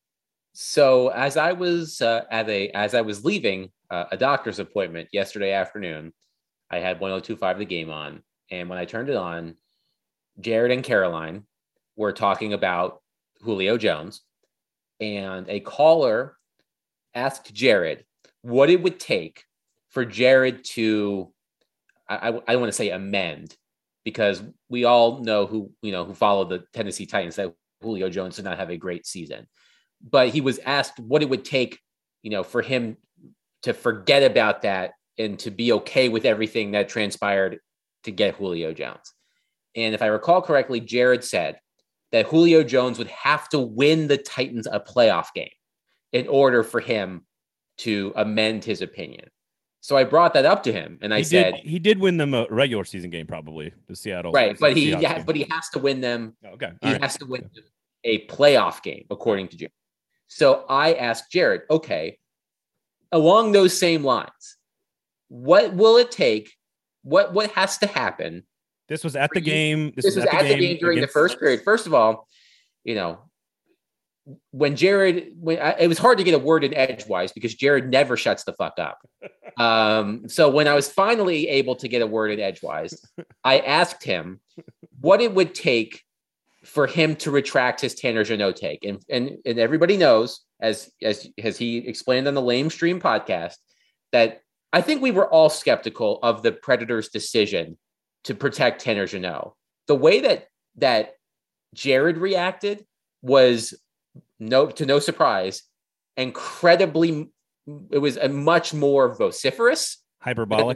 So as I was uh, at a as I was leaving uh, a doctor's appointment yesterday afternoon, I had one oh two point five The Game on, and when I turned it on, Jared and Caroline were talking about Julio Jones, and a caller asked Jared what it would take for Jared to I, I, I don't want to say amend, because we all know who you know who follow the Tennessee Titans that Julio Jones did not have a great season. But he was asked what it would take, you know, for him to forget about that and to be okay with everything that transpired to get Julio Jones. And if I recall correctly, Jared said that Julio Jones would have to win the Titans a playoff game in order for him to amend his opinion. So I brought that up to him, and I he said did, he did win them a regular season game, probably the Seattle, right? But he, Seahawks yeah, game. but he has to win them. Okay, he right. has to win a playoff game, according to Jared. So I asked Jared, okay, along those same lines, what will it take? What what has to happen? This was at the game. This, this was at, at the game, game during against... the first period. First of all, you know, when Jared, when I, it was hard to get a word in edgewise because Jared never shuts the fuck up. Um, so when I was finally able to get a word in edgewise, I asked him what it would take for him to retract his Tanner Jeannot take. And, and, and everybody knows, as, as, as he explained on the Lamestream podcast, that I think we were all skeptical of the Predators' decision to protect Tanner Jeannot. The way that, that Jared reacted was, no, to no surprise, incredibly, it was a much more vociferous, hyperbolic.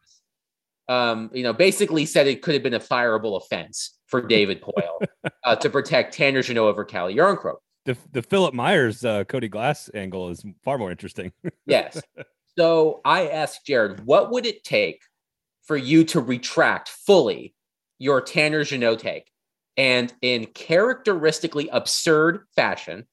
Um, you know, basically said it could have been a fireable offense for David Poile uh, to protect Tanner Jeannot over Calle Jarnkrok. The the Philip Myers uh, Cody Glass angle is far more interesting. Yes. So I asked Jared, what would it take for you to retract fully your Tanner Jeannot take? And in characteristically absurd fashion,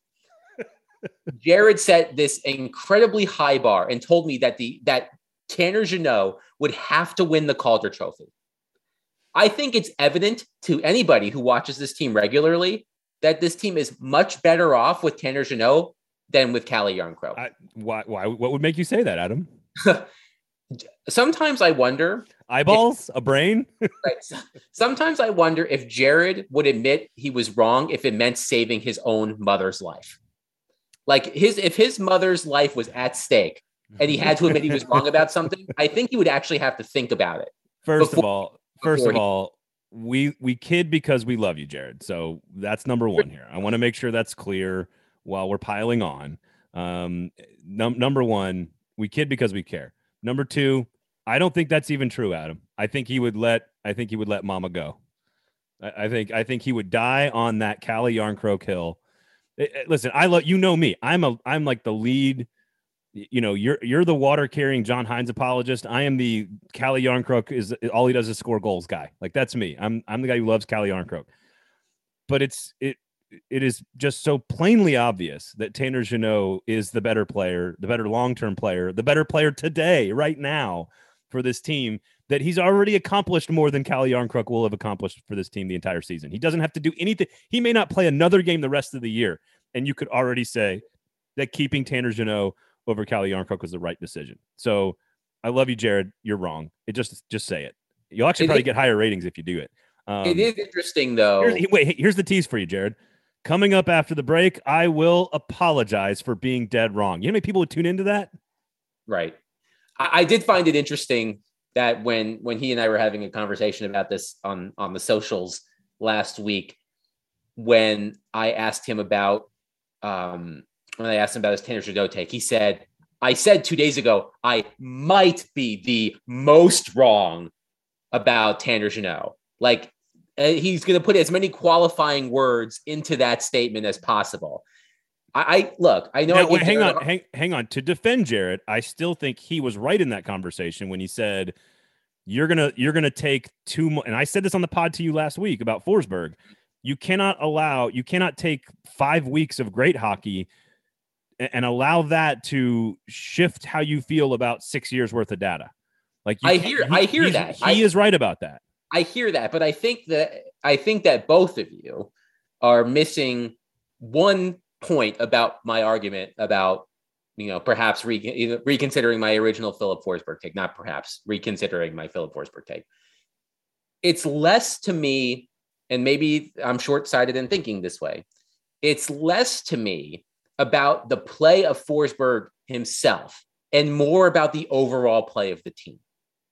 Jared set this incredibly high bar and told me that the that Tanner Jeannot would have to win the Calder Trophy. I think it's evident to anybody who watches this team regularly that this team is much better off with Tanner Jeannot than with Calle Jarnkrok. I, why, why? What would make you say that, Adam? Sometimes I wonder eyeballs, if, a brain. Right. Sometimes I wonder if Jared would admit he was wrong if it meant saving his own mother's life. Like his, if his mother's life was at stake and he had to admit he was wrong about something, I think he would actually have to think about it. First before, of all, first of he, all, we we kid because we love you, Jared. So that's number one here. I want to make sure that's clear while we're piling on. Um, num- number one, we kid because we care. Number two, I don't think that's even true, Adam. I think he would let I think he would let Mama go. I, I think I think he would die on that Calle Yarncroke hill. It, it, listen, I love you know me. I'm a I'm like the lead. You know, you're you're the water carrying John Hines apologist. I am the Calle Yarncroke is all he does is score goals guy. Like that's me. I'm I'm the guy who loves Calle Yarncroke. But it's it. It is just so plainly obvious that Tanner Jeannot is the better player, the better long-term player, the better player today, right now for this team, that he's already accomplished more than Calle Yarncroke will have accomplished for this team the entire season. He doesn't have to do anything. He may not play another game the rest of the year, and you could already say that keeping Tanner Jeannot over Calle Yarncroke was the right decision. So I love you, Jared. You're wrong. It just just say it. You'll actually probably get higher ratings if you do it. Um, it is interesting, though. Here's, wait, here's the tease for you, Jared. Coming up after the break, I will apologize for being dead wrong. You know how many people would tune into that? Right. I, I did find it interesting that when when he and I were having a conversation about this on, on the socials last week, when I asked him about um, when I asked him about his Tanner Jeannot take, he said, I said two days ago, I might be the most wrong about Tanner Jeannot. Like, he's going to put as many qualifying words into that statement as possible. I, I look, I know. Now, I wait, hang on, hang, hang on. To defend Jared, I still think he was right in that conversation when he said, "You're gonna, you're gonna take two more." And I said this on the pod to you last week about Forsberg. You cannot allow, you cannot take five weeks of great hockey and, and allow that to shift how you feel about six years worth of data. Like you, I hear, he, I hear that he I, is right about that. I hear that, but I think that I think that both of you are missing one point about my argument about, you know, perhaps re- reconsidering my original Philip Forsberg take, not perhaps reconsidering my Philip Forsberg take. It's less to me, and maybe I'm short-sighted in thinking this way. It's less to me about the play of Forsberg himself and more about the overall play of the team.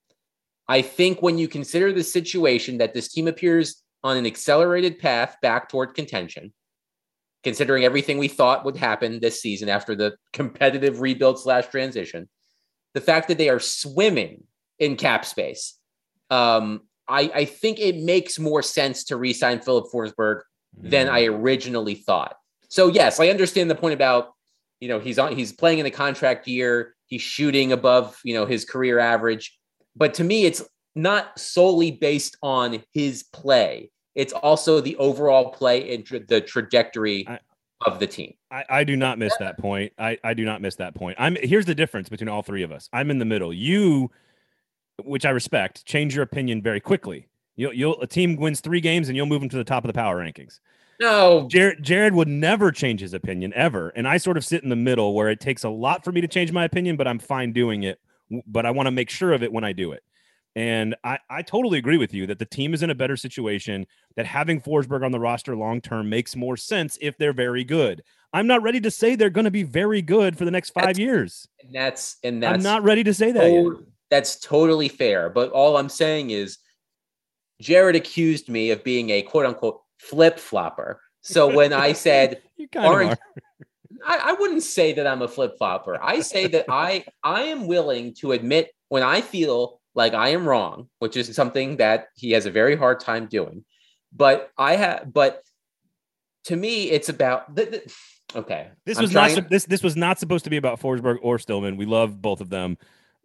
I think when you consider the situation that this team appears on an accelerated path back toward contention, considering everything we thought would happen this season after the competitive rebuild slash transition, the fact that they are swimming in cap space, um, I, I think it makes more sense to re-sign Philip Forsberg mm. than I originally thought. So yes, I understand the point about, you know, he's on, he's playing in a contract year. He's shooting above, you know, his career average. But to me, it's not solely based on his play. It's also the overall play and tra- the trajectory I, of the team. I, I do not miss that point. I, I do not miss that point. I'm here's the difference between all three of us. I'm in the middle. You, which I respect, change your opinion very quickly. You'll, you'll a team wins three games and you'll move them to the top of the power rankings. No, Jared, Jared would never change his opinion ever. And I sort of sit in the middle where it takes a lot for me to change my opinion, but I'm fine doing it. But I want to make sure of it when I do it. And I, I totally agree with you that the team is in a better situation, that having Forsberg on the roster long-term makes more sense if they're very good. I'm not ready to say they're going to be very good for the next five that's, years. And that's, and that's, I'm not ready to say that oh, yet. That's totally fair. But all I'm saying is Jared accused me of being a quote unquote flip flopper. So when I said, you kind of are. I, I wouldn't say that I'm a flip-flopper. I say that I I am willing to admit when I feel like I am wrong, which is something that he has a very hard time doing. But I have, but to me, it's about the, the, okay. This I'm was trying, not this this was not supposed to be about Forsberg or Stillman. We love both of them.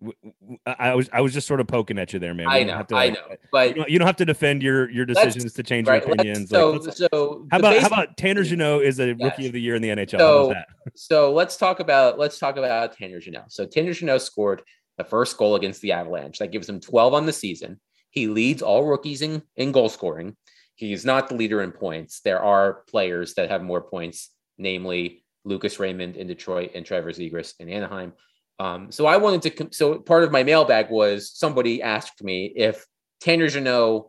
I was I was just sort of poking at you there, man. We I know, have to, like, I know, but you don't, you don't have to defend your your decisions to change right, your opinions. So, like, so how about basic, how about Tanner Jeannot is a yes. rookie of the year in the N H L? So, how about that? so let's talk about let's talk about Tanner Jeannot. So Tanner Jeannot scored the first goal against the Avalanche. That gives him twelve on the season. He leads all rookies in, in goal scoring. He's not the leader in points. There are players that have more points, namely Lucas Raymond in Detroit and Trevor Zegras in Anaheim. Um, so I wanted to, so part of my mailbag was somebody asked me if Tanner Jeannot,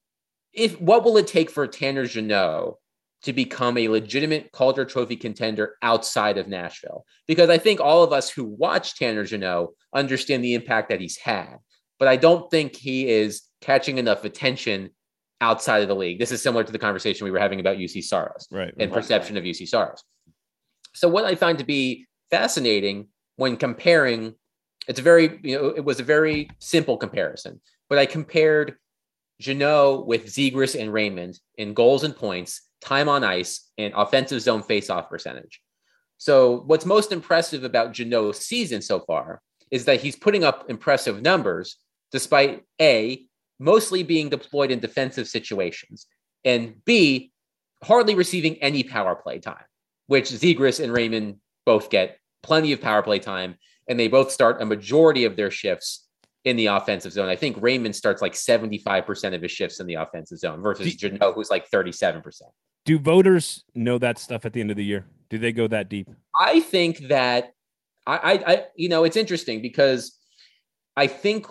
if what will it take for Tanner Jeannot to become a legitimate Calder Trophy contender outside of Nashville? Because I think all of us who watch Tanner Jeannot understand the impact that he's had, but I don't think he is catching enough attention outside of the league. This is similar to the conversation we were having about U C Saros, right, and right. perception of U C Saros. So what I find to be fascinating when comparing, it's a very, you know, it was a very simple comparison, but I compared Jeannot with Zegras and Raymond in goals and points, time on ice, and offensive zone faceoff percentage. So what's most impressive about Jeannot's season so far is that he's putting up impressive numbers despite A, mostly being deployed in defensive situations, and B, hardly receiving any power play time, which Zegras and Raymond both get plenty of power play time, and they both start a majority of their shifts in the offensive zone. I think Raymond starts like seventy-five percent of his shifts in the offensive zone versus Jeannot, who's like thirty-seven percent. Do voters know that stuff at the end of the year? Do they go that deep? I think that I, I, I you know, it's interesting because I think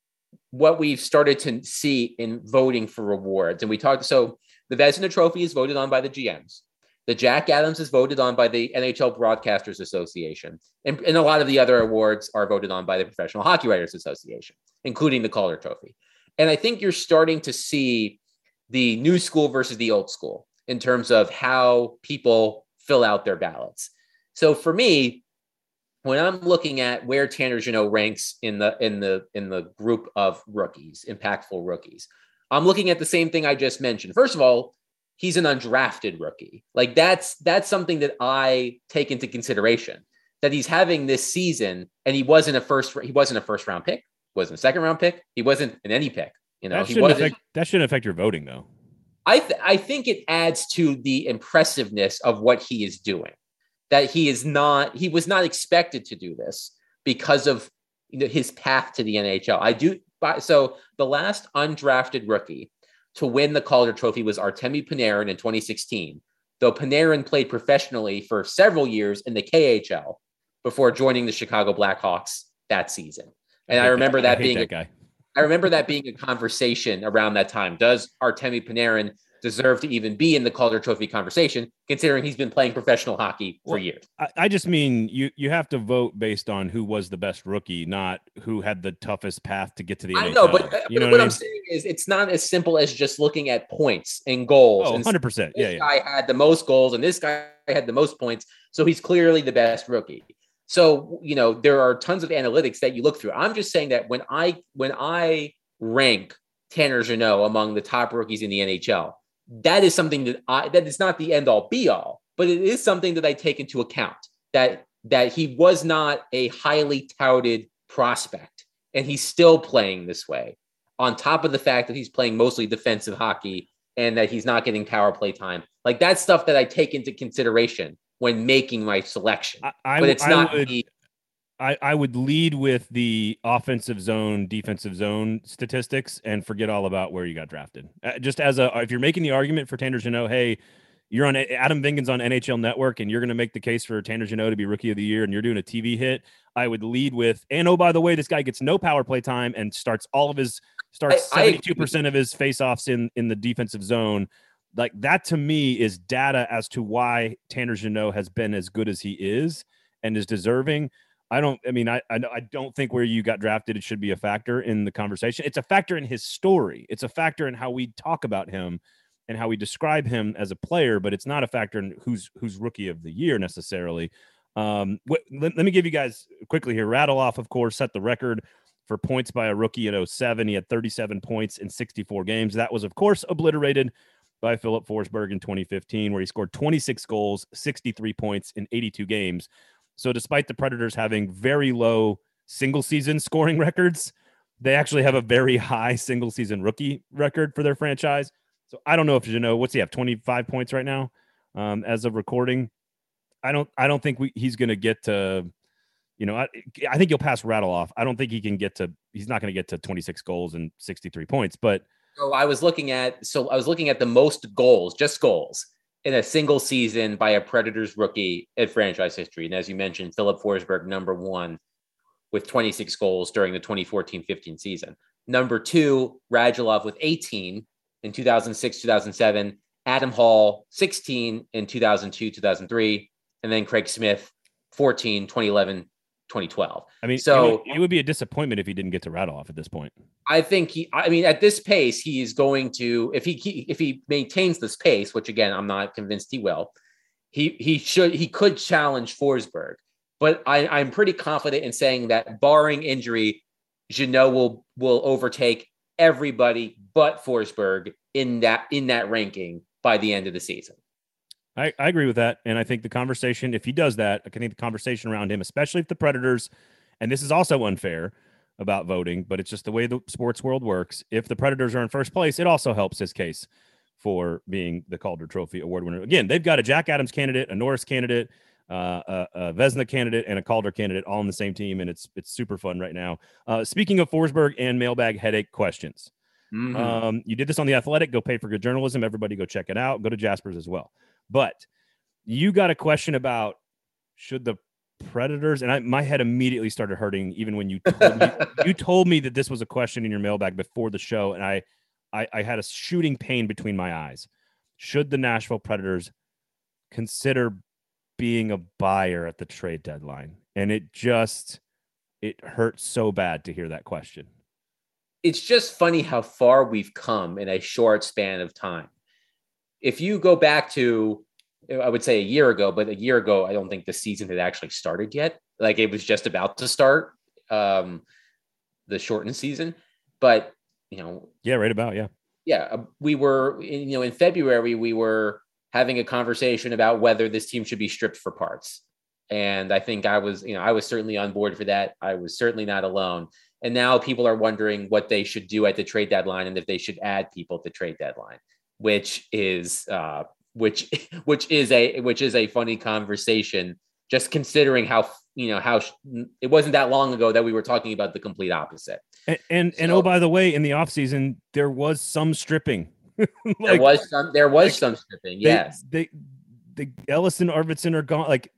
what we've started to see in voting for awards, and we talked, so the Vezina Trophy is voted on by the G Ms. The Jack Adams is voted on by the N H L Broadcasters Association. And, and a lot of the other awards are voted on by the Professional Hockey Writers Association, including the Calder Trophy. And I think you're starting to see the new school versus the old school in terms of how people fill out their ballots. So for me, when I'm looking at where Tanner Jeannot ranks in the in the in the group of rookies, impactful rookies, I'm looking at the same thing I just mentioned. First of all, he's an undrafted rookie. Like that's that's something that I take into consideration, that he's having this season, and he wasn't a first he wasn't a first round pick, wasn't a second round pick, he wasn't in any pick. You know, that he shouldn't wasn't. Affect, that shouldn't affect your voting, though. I th- I think it adds to the impressiveness of what he is doing. That he is not he was not expected to do this because of, you know, his path to the N H L. I do so the last undrafted rookie to win the Calder Trophy was Artemi Panarin in twenty sixteen, though Panarin played professionally for several years in the K H L before joining the Chicago Blackhawks that season. And I, I remember that, that being that a, guy. I remember that being a conversation around that time. Does Artemi Panarin deserve to even be in the Calder Trophy conversation, considering he's been playing professional hockey for well, years? I, I just mean you you have to vote based on who was the best rookie, not who had the toughest path to get to the N H L. I know, but, you know but what, what I'm I mean? saying is it's not as simple as just looking at points and goals. Oh, and one hundred percent. Yeah, this yeah. guy had the most goals and this guy had the most points, so he's clearly the best rookie. So, you know, there are tons of analytics that you look through. I'm just saying that when I when I rank Tanner Jeannot among the top rookies in the N H L, that is something that I, that is not the end all be all, but it is something that I take into account, that, that he was not a highly touted prospect and he's still playing this way, on top of the fact that he's playing mostly defensive hockey and that he's not getting power play time. Like that's stuff that I take into consideration when making my selection, I, I, but it's I not would, the, I, I would lead with the offensive zone, defensive zone statistics and forget all about where you got drafted. Uh, just as a, if you're making the argument for Tanner Jeannot, hey, you're on Adam Vingan's on N H L Network and you're going to make the case for Tanner Jeannot to be rookie of the year and you're doing a T V hit, I would lead with, and oh, by the way, this guy gets no power play time and starts all of his, starts I, seventy-two percent I, of his faceoffs in, in the defensive zone. Like that to me is data as to why Tanner Jeannot has been as good as he is and is deserving. I don't, I mean, I, I I don't think where you got drafted, it should be a factor in the conversation. It's a factor in his story. It's a factor in how we talk about him and how we describe him as a player, but it's not a factor in who's, who's rookie of the year necessarily. Um, wh- let, let me give you guys quickly here. Rattle off, of course, set the record for points by a rookie in oh seven. He had thirty-seven points in sixty-four games. That was, of course, obliterated by Philip Forsberg in twenty fifteen, where he scored twenty-six goals, sixty-three points in eighty-two games. So despite the Predators having very low single season scoring records, they actually have a very high single season rookie record for their franchise. So I don't know if you know, what's he have, twenty-five points right now um, as of recording. I don't I don't think we, he's going to get to, you know, I, I think he'll pass Rattle off. I don't think he can get to, he's not going to get to twenty-six goals and sixty-three points, but So I was looking at, so I was looking at the most goals, just goals, in a single season by a Predators rookie in franchise history. And as you mentioned, Philip Forsberg, number one, with twenty-six goals during the twenty fourteen fifteen season. Number two, Radulov with eighteen in two thousand six, two thousand seven. Adam Hall, sixteen in two thousand two, two thousand three. And then Craig Smith, fourteen, twenty eleven, twenty twelve. I mean, so it would, it would be a disappointment if he didn't get to Radulov at this point. I think he, I mean, at this pace, he is going to, if he, if he maintains this pace, which again, I'm not convinced he will, he, he should, he could challenge Forsberg, but I, I'm pretty confident in saying that barring injury, Jeannot will, will overtake everybody but Forsberg in that, in that ranking by the end of the season. I, I agree with that. And I think the conversation, if he does that, I think the conversation around him, especially if the Predators, and this is also unfair about voting, but it's just the way the sports world works. If the Predators are in first place, it also helps his case for being the Calder Trophy award winner. Again, they've got a Jack Adams candidate, a Norris candidate, uh, a, a Vezina candidate, and a Calder candidate all on the same team, and it's it's super fun right now. Uh, speaking of Forsberg and mailbag headache questions, mm-hmm. um, you did this on The Athletic. Go pay for good journalism. Everybody go check it out. Go to Jasper's as well. But you got a question about should the Predators, and I, my head immediately started hurting even when you told me, you told me that this was a question in your mailbag before the show, and I, I, I had a shooting pain between my eyes. Should the Nashville Predators consider being a buyer at the trade deadline? And it just, it hurt so bad to hear that question. It's just funny how far we've come in a short span of time. If you go back to, I would say a year ago, but a year ago, I don't think the season had actually started yet. Like it was just about to start, um, the shortened season. But, you know. Yeah, right about, yeah. Yeah, we were, you know, in February, we were having a conversation about whether this team should be stripped for parts. And I think I was, you know, I was certainly on board for that. I was certainly not alone. And now people are wondering what they should do at the trade deadline and if they should add people at the trade deadline. Which is uh, which which is a which is a funny conversation. Just considering how you know how sh- it wasn't that long ago that we were talking about the complete opposite. And and, so, and oh, by the way, in the offseason, there was some stripping. like, there was some. There was like, some stripping. They, yes, they the Ellison Arvidsson are gone. Like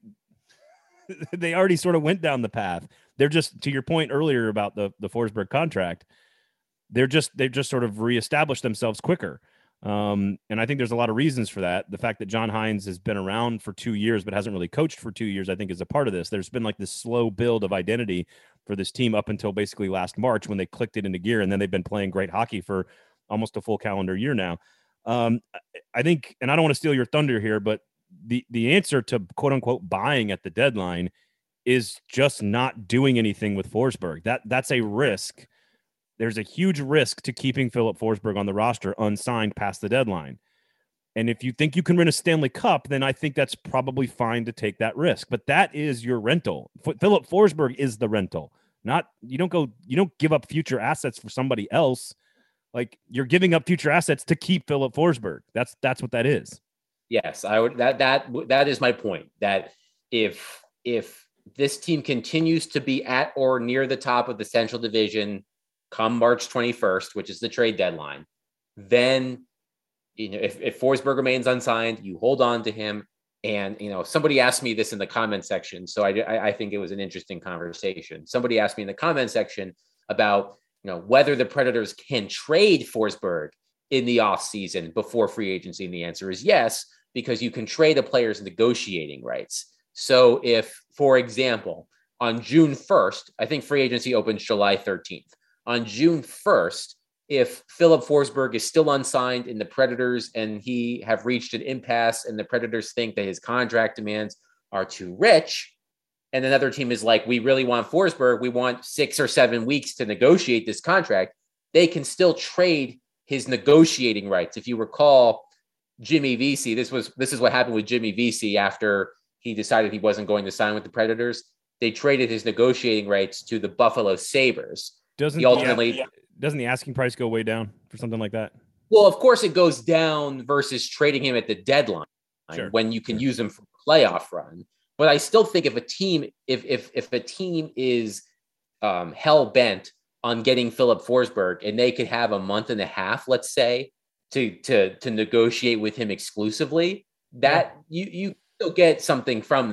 they already sort of went down the path. They're just to your point earlier about the the Forsberg contract. They're just they've just sort of reestablished themselves quicker. Um, and I think there's a lot of reasons for that. The fact that John Hines has been around for two years, but hasn't really coached for two years, I think is a part of this. There's been like this slow build of identity for this team up until basically last March when they clicked it into gear. And then they've been playing great hockey for almost a full calendar year now. Um, I think, and I don't want to steal your thunder here, but the, the answer to quote unquote buying at the deadline is just not doing anything with Forsberg. That that's a risk. There's a huge risk to keeping Philip Forsberg on the roster unsigned past the deadline. And if you think you can win a Stanley Cup, then I think that's probably fine to take that risk. But that is your rental. F- Philip Forsberg is the rental. Not you don't go you don't give up future assets for somebody else. Like you're giving up future assets to keep Philip Forsberg. That's that's what that is. Yes, I would that that that is my point. That if if this team continues to be at or near the top of the Central Division come March twenty-first, which is the trade deadline, then, you know, if, if Forsberg remains unsigned, you hold on to him. And, you know, somebody asked me this in the comment section. So I, I think it was an interesting conversation. Somebody asked me in the comment section about, you know, whether the Predators can trade Forsberg in the offseason before free agency. And the answer is yes, because you can trade a player's negotiating rights. So if, for example, on June first, I think free agency opens July thirteenth. On June first, if Philip Forsberg is still unsigned in the Predators and he have reached an impasse and the Predators think that his contract demands are too rich, and another team is like, we really want Forsberg, we want six or seven weeks to negotiate this contract, they can still trade his negotiating rights. If you recall, Jimmy Vesey, this was this is what happened with Jimmy Vesey after he decided he wasn't going to sign with the Predators. They traded his negotiating rights to the Buffalo Sabres. Doesn't he ultimately the, doesn't the asking price go way down for something like that? Well, of course it goes down versus trading him at the deadline sure. when you can sure. use him for playoff run. But I still think if a team, if if if a team is um, hell bent on getting Philip Forsberg and they could have a month and a half, let's say, to to to negotiate with him exclusively, that yeah. you you still get something from that.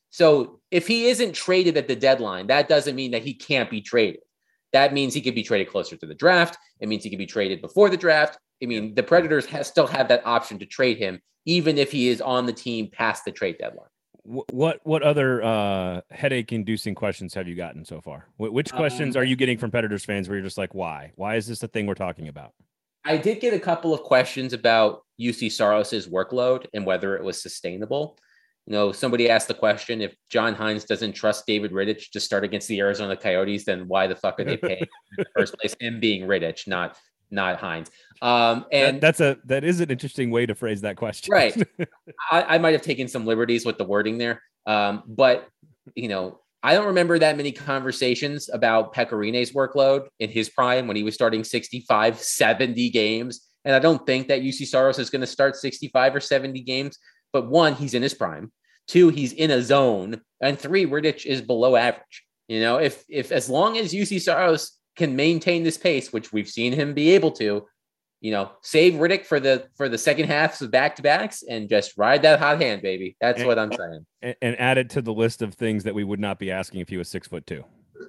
So if he isn't traded at the deadline, that doesn't mean that he can't be traded. That means he could be traded closer to the draft. It means he could be traded before the draft. I mean, the Predators have, still have that option to trade him, even if he is on the team past the trade deadline. What what other uh, headache-inducing questions have you gotten so far? Which questions um, are you getting from Predators fans where you're just like, why? Why is this the thing we're talking about? I did get a couple of questions about U C Saros's workload and whether it was sustainable. You know, somebody asked the question, if John Hines doesn't trust David Rittich to start against the Arizona Coyotes, then why the fuck are they paying in the first place? Him being Rittich, not not Hines. Um, and that, that's a that is an interesting way to phrase that question, right? I, I might have taken some liberties with the wording there, um, but you know, I don't remember that many conversations about Pekarine's workload in his prime when he was starting sixty-five, seventy games, and I don't think that U C Saros is going to start sixty-five or seventy games. But one, he's in his prime. Two, he's in a zone, and three, Rittich is below average. You know, if if as long as U C Saros can maintain this pace, which we've seen him be able to, you know, save Rittich for the for the second halves of back to backs and just ride that hot hand, baby. That's and, what I'm saying. And, and add it to the list of things that we would not be asking if he was six foot two.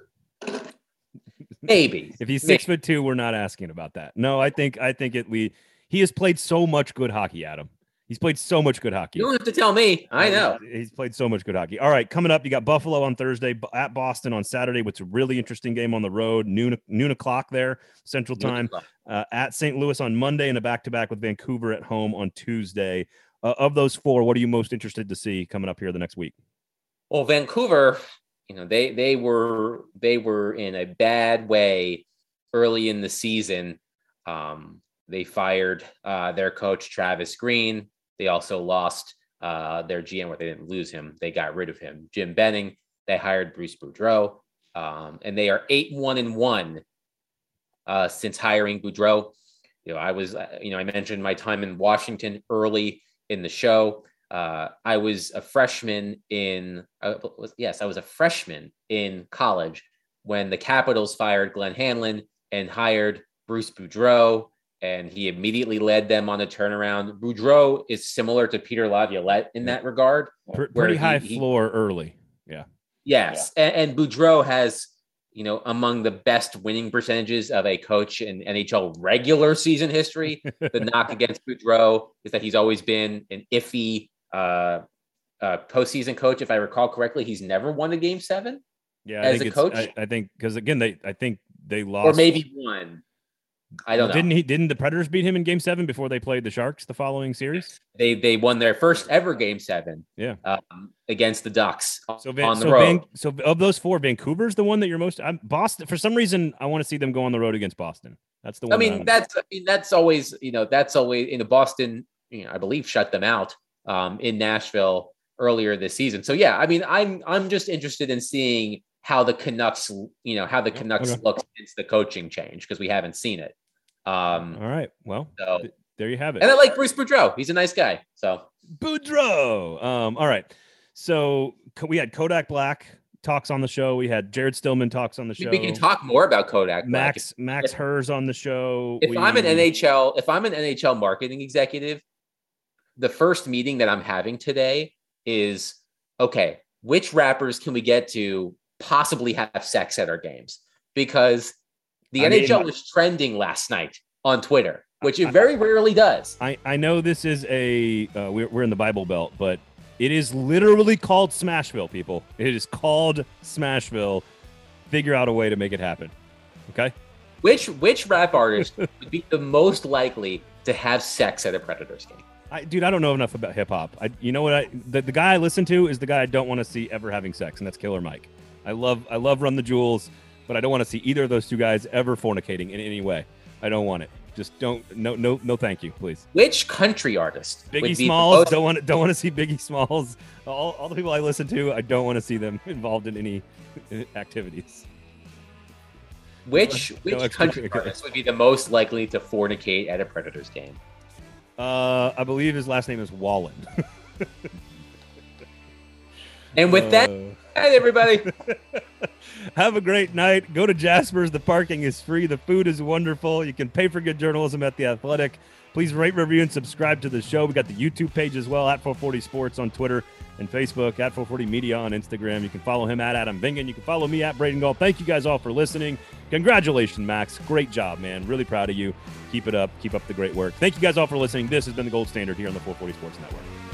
Maybe if he's Maybe. six foot two, we're not asking about that. No, I think I think it. We he has played so much good hockey, Adam. He's played so much good hockey. You don't have to tell me. I know. He's played so much good hockey. All right, coming up, you got Buffalo on Thursday, at Boston on Saturday, which is a really interesting game on the road, noon noon o'clock there, Central Time. Uh, at Saint Louis on Monday, and a back-to-back with Vancouver at home on Tuesday. Uh, of those four, what are you most interested to see coming up here the next week? Well, Vancouver, you know, they they were they were in a bad way early in the season. Um, they fired uh, their coach, Travis Green. They also lost uh, their G M, where they didn't lose him. They got rid of him. Jim Benning. They hired Bruce Boudreau, um, and they are eight one and one uh, since hiring Boudreau. You know, I was, uh, you know, I mentioned my time in Washington early in the show. Uh, I was a freshman in, uh, yes, I was a freshman in college when the Capitals fired Glenn Hanlon and hired Bruce Boudreau. And he immediately led them on a turnaround. Boudreau is similar to Peter Laviolette in that regard. Pretty high he, floor he, early. Yeah. Yes. Yeah. And, and Boudreau has, you know, among the best winning percentages of a coach in N H L regular season history. The knock against Boudreau is that he's always been an iffy uh, uh, postseason coach. If I recall correctly, he's never won a game seven. Yeah. As I a coach. I, I think, because again, they, I think they lost. Or maybe one. I don't know. Didn't he? Didn't the Predators beat him in Game Seven before they played the Sharks the following series? They they won their first ever Game Seven. Yeah, um, against the Ducks so Van, on the so road. Van, so of those four, Vancouver's the one that you're most. I'm, Boston. For some reason, I want to see them go on the road against Boston. That's the one. I mean, that that's I mean that's always you know that's always in you know, Boston. You know, I believe shut them out um, in Nashville earlier this season. So yeah, I mean, I'm I'm just interested in seeing how the Canucks, you know, how the Canucks okay. look since the coaching change because we haven't seen it. Um, All right. Well, so, th- there you have it. And I like Bruce Boudreau. He's a nice guy. So Boudreau. Um, all right. So we had Kodak Black talks on the show. We had Jared Stillman talks on the show. We can talk more about Kodak Black. Max Max Hers on the show. If we... I'm an N H L, if I'm an N H L marketing executive, the first meeting that I'm having today is okay. Which rappers can we get to possibly have sex at our games? Because the I N H L mean, was trending last night on Twitter, which it very rarely does. I, I know this is a uh, we're we're in the Bible Belt, but it is literally called Smashville, people. It is called Smashville. Figure out a way to make it happen. Okay. Which which rap artist would be the most likely to have sex at a Predators game? I, dude, I don't know enough about hip hop. I you know what I the, the guy I listen to is the guy I don't want to see ever having sex, and that's Killer Mike. I love I love Run the Jewels. But I don't want to see either of those two guys ever fornicating in any way. I don't want it. Just don't. No, no, no. Thank you, please. Which country artist? Biggie Smalls. Most- don't want. Don't want to see Biggie Smalls. All, all the people I listen to, I don't want to see them involved in any activities. Which no, which no country artist would be the most likely to fornicate at a Predators game? Uh, I believe his last name is Wallen. And with uh, that. Hey, everybody. Have a great night. Go to Jasper's. The parking is free. The food is wonderful. You can pay for good journalism at The Athletic. Please rate, review, and subscribe to the show. We got the YouTube page as well, at four forty Sports on Twitter and Facebook, at four forty Media on Instagram. You can follow him at Adam Vingan. You can follow me at Braden Gall. Thank you guys all for listening. Congratulations, Max. Great job, man. Really proud of you. Keep it up. Keep up the great work. Thank you guys all for listening. This has been the Gold Standard here on the four forty Sports Network.